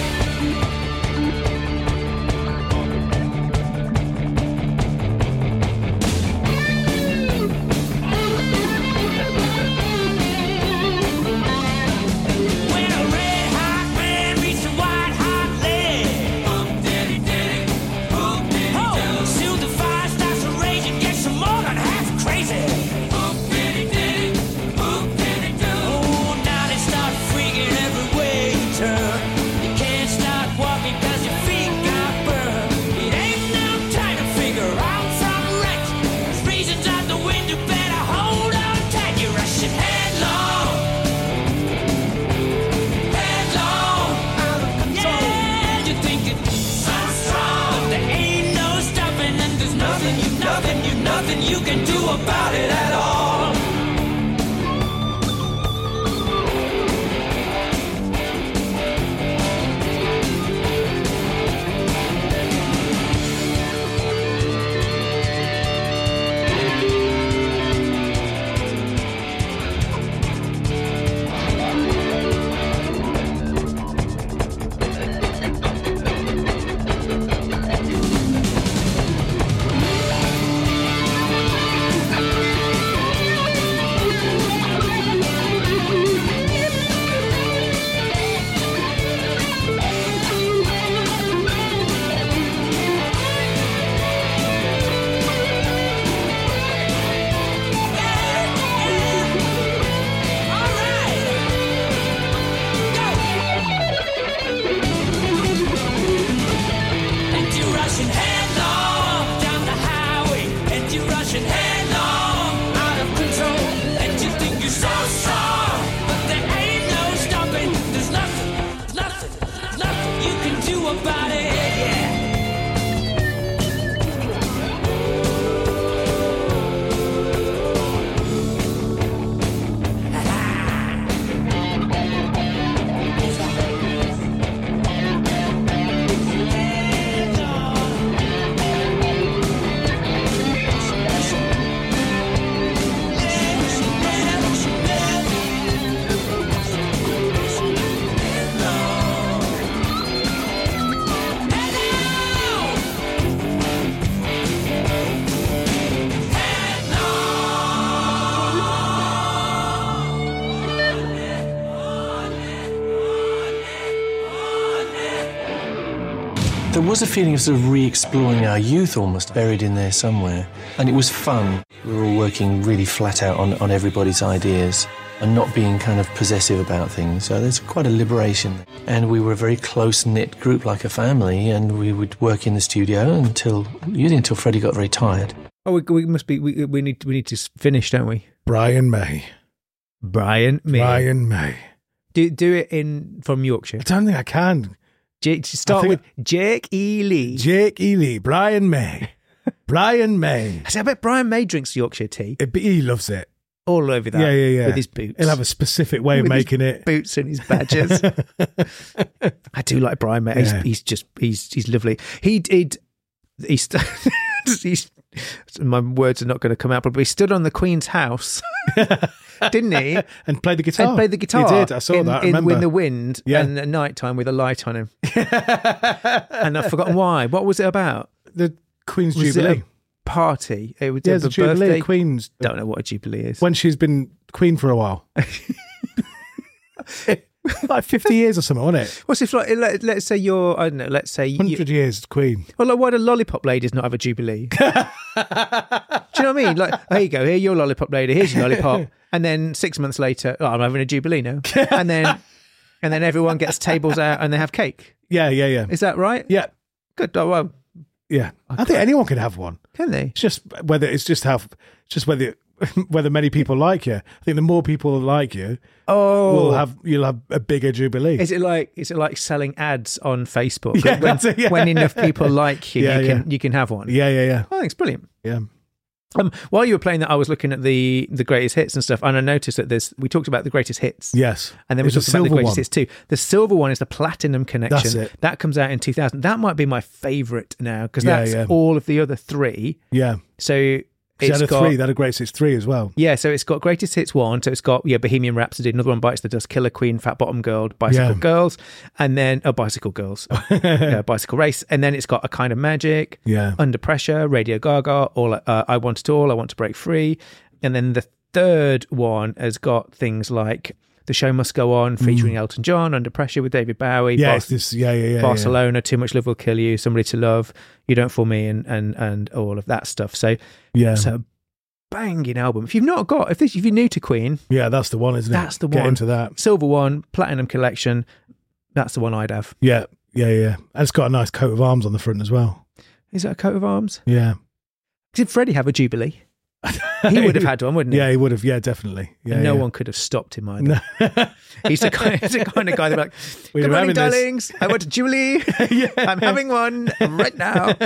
When a red hot man meets a white hot lady, whoop diddy diddy, whoop diddy do. Soon the fire starts to rage and gets more than half crazy. Whoop diddy diddy, whoop diddy do. Oh, now they start freaking every way you turn. You can't start walking 'cause your feet got burned. It ain't no time to figure out from right. There's reasons out the window, better hold on tight. You're rushing headlong. Headlong, out of control. Yeah, you think it's so strong, but there ain't no stopping, and there's nothing you, nothing you, nothing you can do about it at all. rushing headlong down the highway, and you're rushing headlong out of control, and you think you're so strong, but there ain't no stopping. There's nothing, nothing, nothing you can do about it. Yeah. There was a feeling of sort of re-exploring our youth almost buried in there somewhere. And it was fun. We were all working really flat out on, on everybody's ideas and not being kind of possessive about things. So there's quite a liberation. And we were a very close-knit group, like a family, and we would work in the studio until, usually until Freddie got very tired. Oh, we, we must be, we, we need we need to finish, don't we? Brian May. Brian May. Brian May. Do, do it in from Yorkshire. I don't think I can. Jake, start I with think- Jake Ely. Jake Ely. Brian May. Brian May. I, say, I bet Brian May drinks Yorkshire tea It, he loves it. all over that. Yeah, yeah, yeah. With his boots. He'll have a specific way of With his making it. Boots and his badges. I do like Brian May. He's, Yeah. he's just he's he's lovely. He did. He st- he's, my words are not going to come out, but he stood on the Queen's house, didn't he? And played the guitar. And played the guitar. He did. I saw in, that. I in, remember. in the wind Yeah. and at night time with a light on him. And I've forgotten why. What was it about? the Queen's Was Jubilee. it a party? It was Yeah, a it's a Jubilee. birthday. Queen's. Don't know what a jubilee is. When she's been Queen for a while. Like fifty years or something, wasn't it? What's if like let, let's say you're I don't know. Let's say one you, hundred years Queen. well, like why do lollipop ladies not have a jubilee? Do you know what I mean? Like, here you go. Here, you're a lollipop lady. Here's your lollipop. And then six months later, oh, I'm having a jubilee now. And then, and then everyone gets tables out and they have cake. Yeah, yeah, yeah. Is that right? Yeah, Good. Oh, well, yeah. I think anyone can have one. can they? It's just whether it's just how, it's just whether whether many people like you. I think the more people like you, Oh, will have you'll have a bigger jubilee. Is it like is it like selling ads on Facebook? Yeah, when, that's it, yeah. when enough people like you, Yeah, you can yeah. you can have one. Yeah, yeah, yeah, I think it's brilliant. yeah. Um, while you were playing that, I was looking at the the greatest hits and stuff, and I noticed that there's we talked about the greatest hits. Yes, And then we It's talked about the silver greatest one. hits too. The silver one is the Platinum Connection. That's it. That comes out in two thousand. That might be my favourite now because Yeah, that's yeah. all of the other three. Yeah, So she it's had a got three. That had a great six three as well. yeah. So it's got greatest hits one. So it's got yeah Bohemian Rhapsody. Another one bites the dust. Killer Queen. Fat Bottom Girl. Bicycle Yeah. Girls. And then oh Bicycle Girls. yeah, Bicycle Race. And then it's got A Kind of Magic. Yeah, Under Pressure, Radio Gaga, all uh, I Want It All, I Want to Break Free. And then the third one has got things like The Show Must Go On, featuring Elton John, Under Pressure with David Bowie, Mm. yeah, Bar- it's this. Yeah, yeah, yeah. Barcelona, Too Much Love Will Kill You, Somebody to Love, You Don't Fool Me, and and and all of that stuff. So Yeah, it's a banging album. If you've not got, if, this, if you're new to Queen, yeah. That's the one, isn't it? That's the Get one. into that. Silver one, Platinum Collection, that's the one I'd have. Yeah, yeah, yeah. And it's got a nice coat of arms on the front as well. Is that a coat of arms? Yeah, Did Freddie have a Jubilee? He would have had one, wouldn't he? Yeah, he would have. Yeah, definitely. Yeah, And no yeah. one could have stopped him either. He's the kind, he's the kind of guy that'd be like, We're good morning, having this." darlings. I want a Jubilee. I'm having one right now.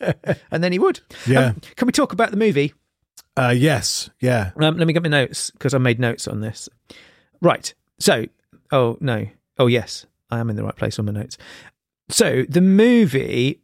And then he would. Yeah. Um, can we talk about the movie? Uh, yes. Yeah. Um, let me get my notes because I made notes on this. Right. So, oh, no. Oh, yes. I am in the right place on my notes. So, the movie,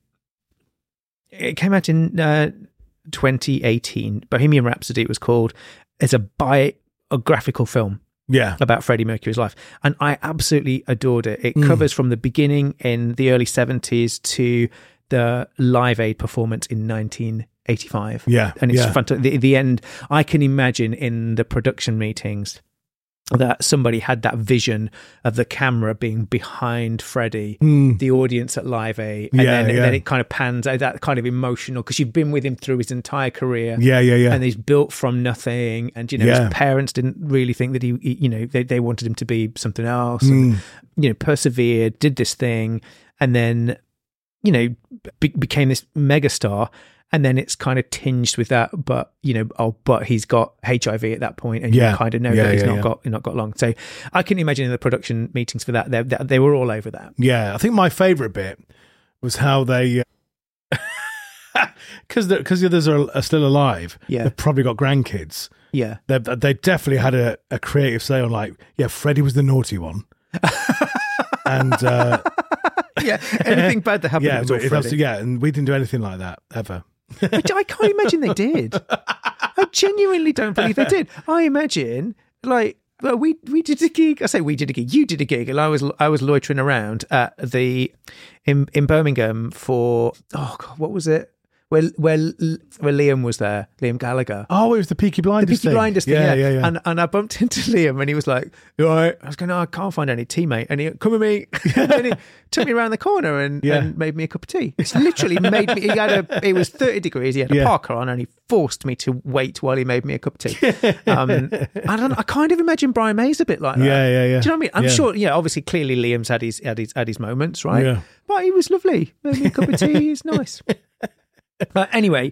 it came out in uh, twenty eighteen. Bohemian Rhapsody, it was called. It's a biographical film Yeah. about Freddie Mercury's life, and I absolutely adored it. It Mm. covers from the beginning in the early seventies to the Live Aid performance in nineteen eighty-five. Yeah. And it's yeah. fantastic. The, the end, I can imagine in the production meetings that somebody had that vision of the camera being behind Freddie, Mm. the audience at Live Aid, and, Yeah, then, and yeah. then it kind of pans out, that kind of emotional, because you've been with him through his entire career. Yeah. Yeah. Yeah. And he's built from nothing, and you know Yeah. his parents didn't really think that he, he- you know, they, they wanted him to be something else, and Mm. you know, persevered, did this thing, and then you know, be- became this megastar. And then it's kind of tinged with that, but you know, oh, but he's got H I V at that point, and Yeah. you kind of know Yeah, that he's yeah, not yeah. got not got long. So I can imagine in the production meetings for that, they they were all over that. Yeah, I think my favourite bit was how they, because the, because the others are, are still alive. Yeah. They've probably got grandkids. Yeah, They they definitely had a, a creative say on like, yeah, Freddie was the naughty one, and uh, yeah. Anything bad that happened yeah, was all but it was- Freddie. yeah, and we didn't do anything like that ever. Which I can't imagine they did. I genuinely don't believe they did. I imagine, like, well, we we did a gig. I say we did a gig. You did a gig, and I was I was loitering around at the in in Birmingham for oh god, what was it? Where where where Liam was there, Liam Gallagher. Oh, it was the Peaky The Blinders Peaky thing. Blinders thing, yeah, yeah, yeah, yeah. And and I bumped into Liam, and he was like, "You all right?" I was going, "No, I can't find any tea, mate." And he come with me, and he took me around the corner and, Yeah. and made me a cup of tea. It's literally made me. He had a. It was thirty degrees. He had a Yeah. parka on, and he forced me to wait while he made me a cup of tea. Um, I don't. I kind of imagine Brian May's a bit like that. Yeah, yeah, yeah. Do you know what I mean? I'm Yeah. sure. Yeah, obviously, clearly, Liam's had his had his had his moments, right? Yeah. But he was lovely. Made me a cup of tea. It's nice. But anyway,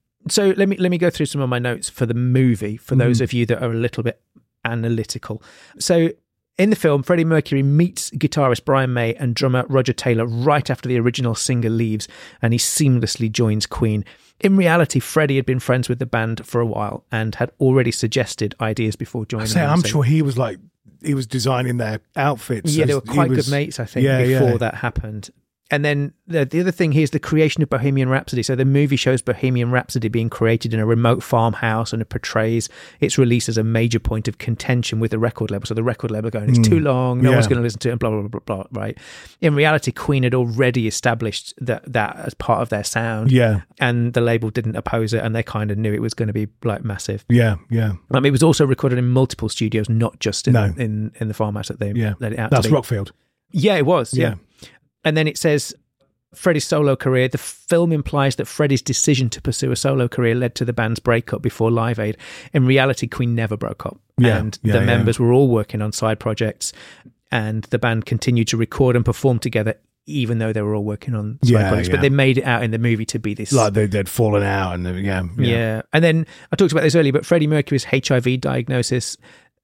so let me let me go through some of my notes for the movie for those of you that are a little bit analytical. So in the film, Freddie Mercury meets guitarist Brian May and drummer Roger Taylor right after the original singer leaves, and he seamlessly joins Queen. In reality, Freddie had been friends with the band for a while and had already suggested ideas before I joining say, them. I'm So- sure he was like, he was designing their outfits. yeah, they as- were he quite was- good mates, I think, Yeah, before yeah. that happened. And then the, the other thing here is the creation of Bohemian Rhapsody. So the movie shows Bohemian Rhapsody being created in a remote farmhouse, and it portrays its release as a major point of contention with the record label. So the record label going, it's too long, no Yeah. one's going to listen to it, and blah, blah, blah, blah, blah, right? In reality, Queen had already established that, that as part of their sound. Yeah, And the label didn't oppose it, and they kind of knew it was going to be like massive. yeah, yeah, Um, it was also recorded in multiple studios, not just in, No. in, in the farmhouse that they yeah. let it out That's to be. Rockfield. Yeah, it was. Yeah. Yeah. And then it says Freddie's solo career. The film implies that Freddie's decision to pursue a solo career led to the band's breakup before Live Aid. In reality, Queen never broke up. Yeah, And yeah, the yeah. members were all working on side projects, and the band continued to record and perform together, even though they were all working on side Yeah, projects. yeah. But they made it out in the movie to be this. Like they, they'd fallen out and, uh, yeah, yeah. yeah. And then I talked about this earlier, but Freddie Mercury's H I V diagnosis,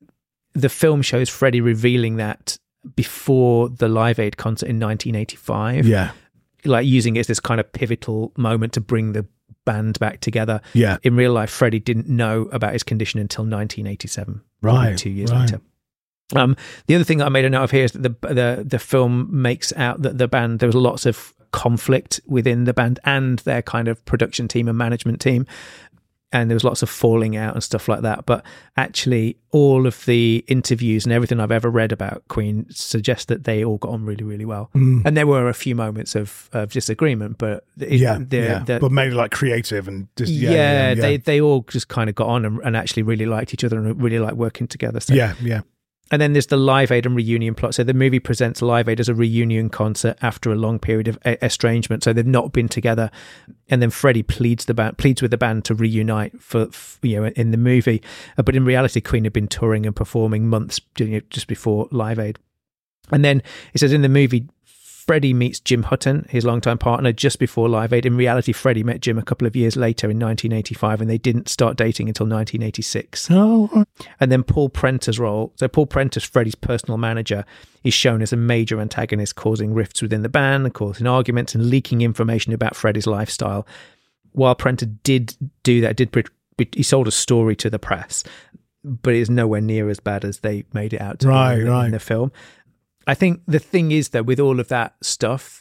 the film shows Freddie revealing that before the Live Aid concert in nineteen eighty-five. Yeah, Like using it as this kind of pivotal moment to bring the band back together. yeah. In real life, Freddie didn't know about his condition until nineteen eighty-seven, probably Right, two years right. later. Um, the other thing that I made a note of here is that the the the film makes out that the band, there was lots of conflict within the band and their kind of production team and management team, and there was lots of falling out and stuff like that. But actually, all of the interviews and everything I've ever read about Queen suggest that they all got on really, really well. Mm. And there were a few moments of, of disagreement, but it, Yeah, the, yeah. the- but mainly like creative and just, yeah, yeah, yeah, yeah. they they all just kind of got on and, and actually really liked each other and really liked working together. So. yeah, yeah. And then there's the Live Aid and reunion plot. So the movie presents Live Aid as a reunion concert after a long period of e- estrangement. So they've not been together. And then Freddie pleads the band, pleads with the band to reunite for, for you know, in the movie. Uh, but in reality, Queen had been touring and performing months you know, just before Live Aid. And then it says in the movie, Freddie meets Jim Hutton, his longtime partner, just before Live Aid. In reality, Freddie met Jim a couple of years later in nineteen eighty-five, and they didn't start dating until nineteen eighty-six. Oh, And then Paul Prentice's role, so Paul Prentice, Freddie's personal manager, is shown as a major antagonist, causing rifts within the band and causing arguments and leaking information about Freddie's lifestyle. While Prentice did do that, did he sold a story to the press, but it's nowhere near as bad as they made it out to Right, be in, right. in the film. I think the thing is, though, with all of that stuff,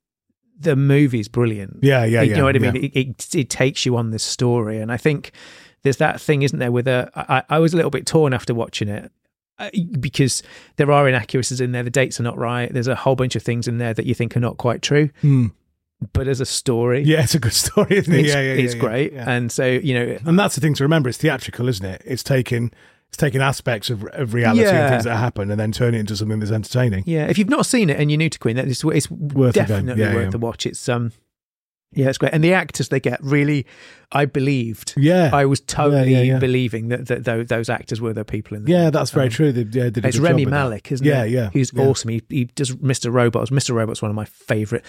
the movie's brilliant. yeah, yeah, you yeah. know what I yeah. mean? It, it it takes you on this story, and I think there's that thing, isn't there? With a, I, I was a little bit torn after watching it uh, because there are inaccuracies in there. The dates are not right. There's a whole bunch of things in there that you think are not quite true. Hmm. But as a story, Yeah, it's a good story, isn't it? it's, yeah, yeah, yeah, it's yeah, great. yeah. And so you know, And that's the thing to remember. It's theatrical, isn't it? It's taking it's taking aspects of, of reality Yeah. and things that happen and then turning it into something that's entertaining. yeah. If you've not seen it and you're new to Queen, that is it's Worth a go. definitely Yeah, worth yeah. the watch. It's um, yeah, it's great. And the actors they get really, I believed. Yeah. I was totally Yeah, yeah, yeah. believing that, that those, those actors were the people in the Yeah, that's very Um, true. They, yeah, they did a It's good Remy job with that. Malek, isn't Yeah, it? yeah. Who's yeah. awesome. He, he does Mister Robot. Mister Robot's one of my favourite.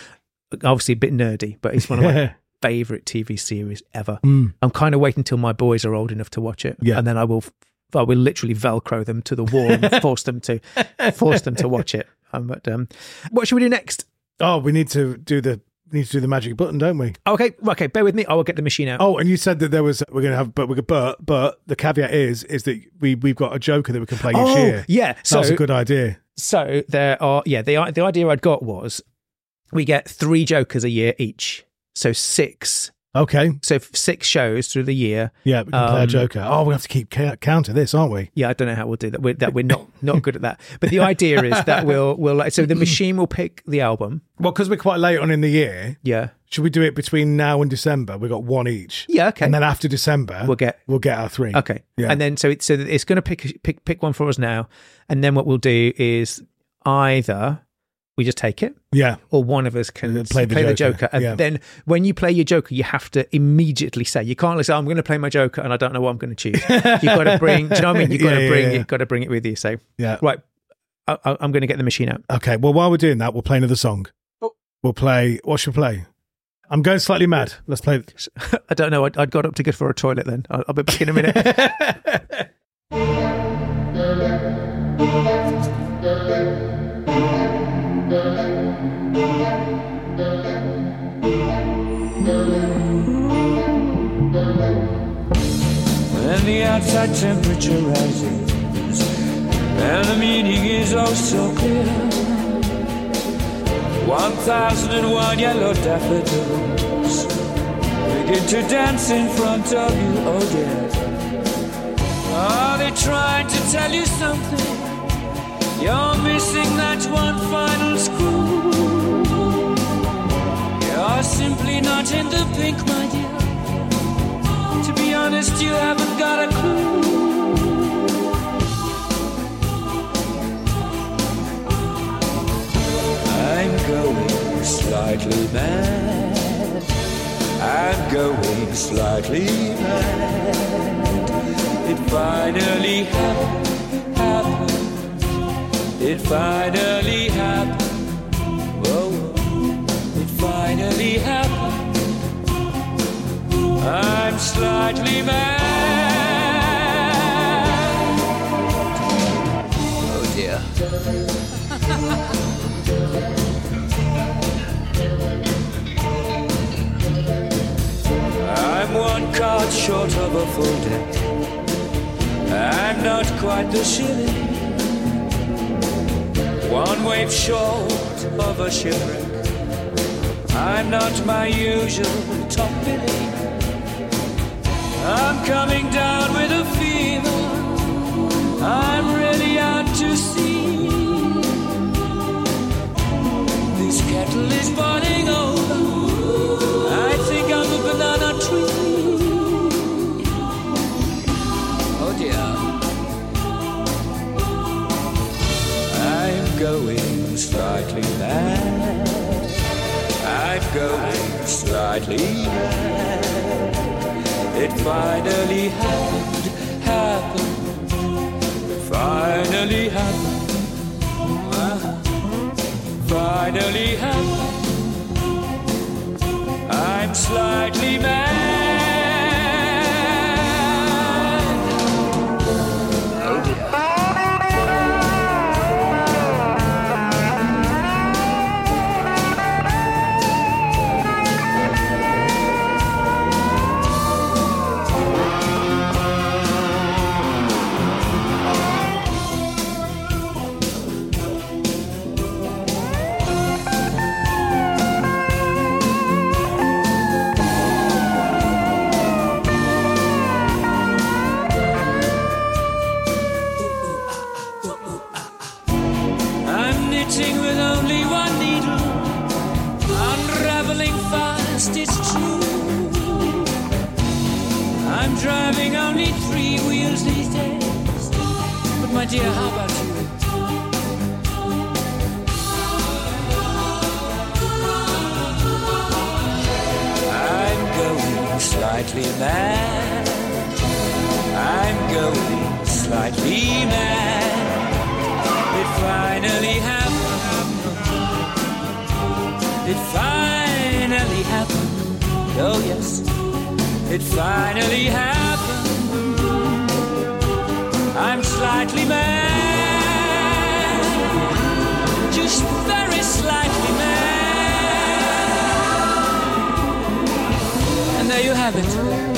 obviously a bit nerdy, but it's one of my Yeah. favourite T V series ever. Mm. I'm kind of waiting until my boys are old enough to watch it, Yeah. and then I will, I will literally Velcro them to the wall and force them to, force them to watch it. Um, but um, what should we do next? Oh, we need to do the need to do the magic button, don't we? Okay, okay, bear with me. I will get the machine out. Oh, and you said that there was we're going to have, but we but but the caveat is is that we we've got a Joker that we can play each Oh, year. yeah. So That's a good idea. So there are, yeah, the the idea I'd got was we get three Jokers a year each. So six. Okay. So six shows through the year. Yeah, we can play a Um, Joker. Oh, we have to keep ca- count of this, aren't we? Yeah, I don't know how we'll do that. We're, that we're not not good at that. But the idea is that we'll we'll like so the machine will pick the album. Well, because we're quite late on in the year, Yeah. should we do it between now and December? We've got one each. Yeah. Okay. And then after December, We'll get- we'll get our three. Okay. Yeah. And then so it's so that it's going to pick pick pick one for us now, and then what we'll do is either we just take it, Yeah. or one of us can And play play the, the Joker. Joker, And yeah. then when you play your Joker, you have to immediately say, you can't say, I'm going to play my Joker and I don't know what I'm going to choose. You've got to bring, do you know what I mean? You've got Yeah, to yeah, bring, yeah. you've got to bring it with you. So, Yeah. right, I, I- I'm going to get the machine out. Okay. Well, while we're doing that, we'll play another song. Oh. We'll play, what should we play? I'm going slightly mad. Let's play. I don't know. I'd, I'd got up to go for a toilet then. I'll, I'll be back in a minute. When the outside temperature rises and the meaning is oh so clear, one thousand and one yellow daffodils begin to dance in front of you, oh dear. Are they trying to tell you something? You're missing that one final screw. You're simply not in the pink, my dear. To be honest, you haven't got a clue. I'm going slightly mad. I'm going slightly mad. It finally happened, happened. It finally happened. Whoa, whoa. It finally happened. I'm slightly mad. Oh dear. I'm one card short of a full deck. I'm not quite the shilling. One wave short of a shipwreck. I'm not my usual top billing. I'm coming down with a fever. I'm really out to sea. This kettle is boiling over. I think I'm a banana tree. Oh dear. I'm going slightly mad. I'm going slightly mad. It finally happened, happened, finally happened, uh-huh. Finally happened. I'm slightly mad. Oh dear. I'm knitting with only one needle, unraveling fast, it's true. I'm driving only three wheels these days, but my dear, how about you? I'm going slightly mad. I'm going slightly mad. It finally happened. It finally happened. Oh yes, it finally happened. I'm slightly mad, just very slightly mad. And there you have it.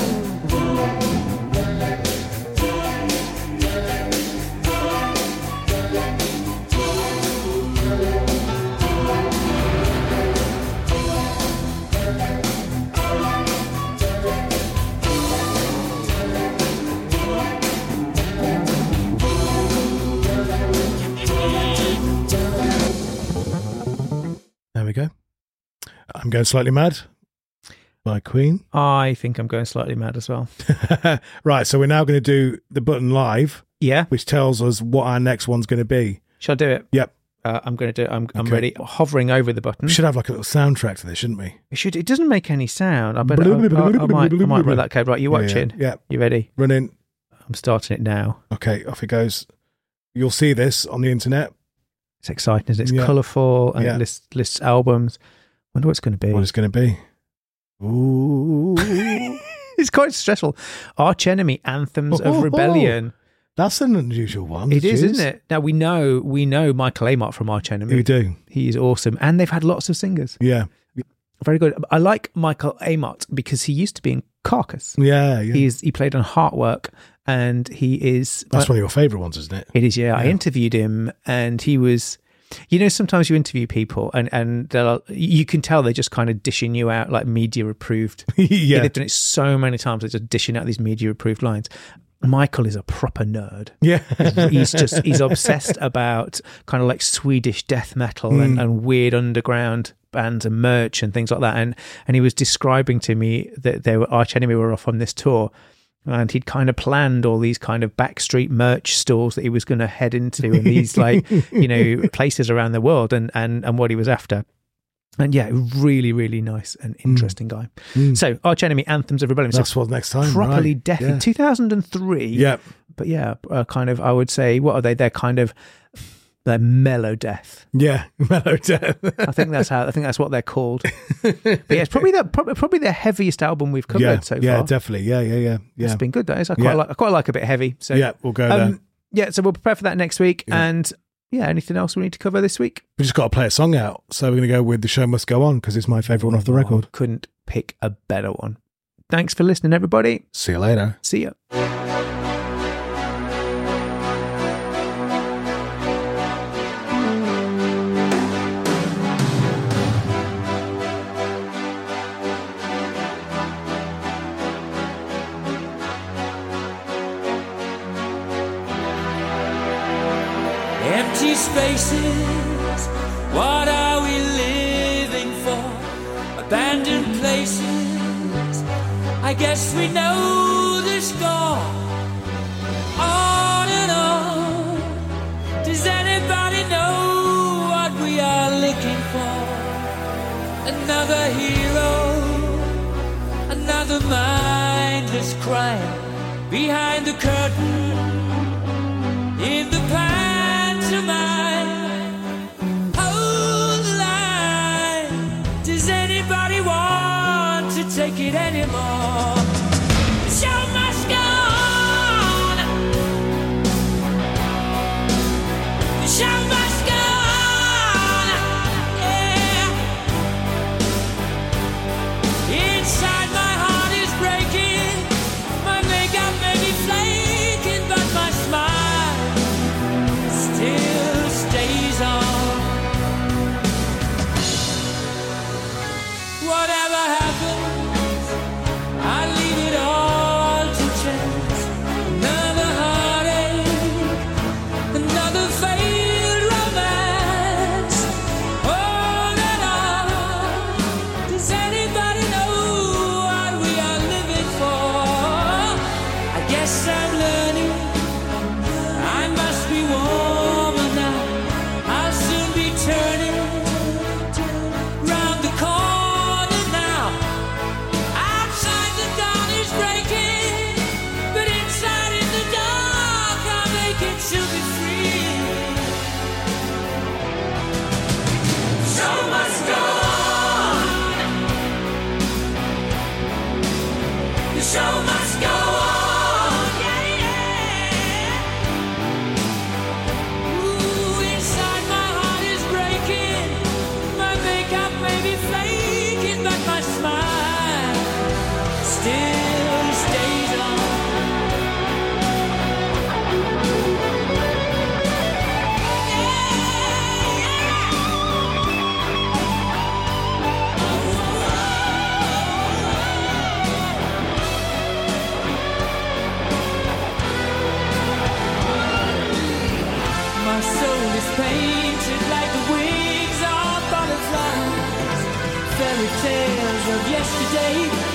There we go. I'm Going Slightly Mad by Queen. I think I'm going slightly mad as well. Right, so we're now going to do the button live, Yeah. which tells us what our next one's going to be. Shall I do it? Yep. Uh, I'm going to do it. I'm, I'm Okay. ready. Hovering over the button. We should have like a little soundtrack to this, shouldn't we? It should. It doesn't make any sound. I, better, I, I, I might. I might write that code. Right, you Yeah, watching? Yeah. yeah. You ready? Running. I'm starting it now. Okay, off it goes. You'll see this on the internet. It's exciting, isn't it? It's Yeah. colourful and Yeah. it lists, lists albums. Wonder what it's going to be. What it's going to be. Ooh. It's quite stressful. Arch Enemy, Anthems of Rebellion. That's an unusual one. It is, Jeez. isn't it? Now we know we know Michael Amott from Arch Enemy. We do. He is awesome, and they've had lots of singers. Yeah. Very good. I like Michael Amott because he used to be in Carcass. Yeah, yeah. He's he played on Heartwork, and he is. That's uh, one of your favourite ones, isn't it? It is, yeah. I Yeah. interviewed him, and he was. You know, sometimes you interview people, and and they'll- you can tell they're just kind of dishing you out like media approved. Yeah. They've done it so many times. They're just dishing out these media approved lines. Michael is a proper nerd. Yeah. He's just he's obsessed about kind of like Swedish death metal and, and weird underground bands and merch and things like that. And and he was describing to me that they were Arch Enemy were off on this tour. And he'd kind of planned all these kind of backstreet merch stores that he was going to head into, and these like, you know, places around the world, and, and, and what he was after. And yeah, really, really nice and interesting guy. So, Arch Enemy, Anthems of Rebellion. So That's what next time. properly right. deathy. Yeah. two thousand three. Yeah. But yeah, uh, kind of, I would say, what are they? They're kind of, they're mellow death. Yeah. Mellow Death. I think that's how, I think that's what they're called. But yeah, it's probably the, probably, probably the heaviest album we've covered yeah. so yeah, far. definitely. Yeah, yeah, yeah. Yeah. It's been good, though. I quite, Yeah. like, I quite like a bit heavy. So yeah, we'll go um, there. yeah, so we'll prepare for that next week. Yeah. And yeah, anything else we need to cover this week? We just got to play a song out. So we're going to go with The Show Must Go On because it's my favourite one off the record. Couldn't pick a better one. Thanks for listening, everybody. See you later. See ya. Empty spaces, what are we living for? Abandoned places, I guess we know the score. On and on, does anybody know what we are looking for? Another hero, another mindless crime behind the curtain, in the pantomime. Hold the line. Does anybody want to take it anymore? The show must go on. The show must go on. Yeah. Inside my heart is breaking. My makeup may be flaking, but my smile show must go on. Yeah, yeah. Ooh, inside my heart is breaking. My makeup may be flaking, but my smile still stays on. My soul is painted like the wings of butterflies, fairy tales of yesterday.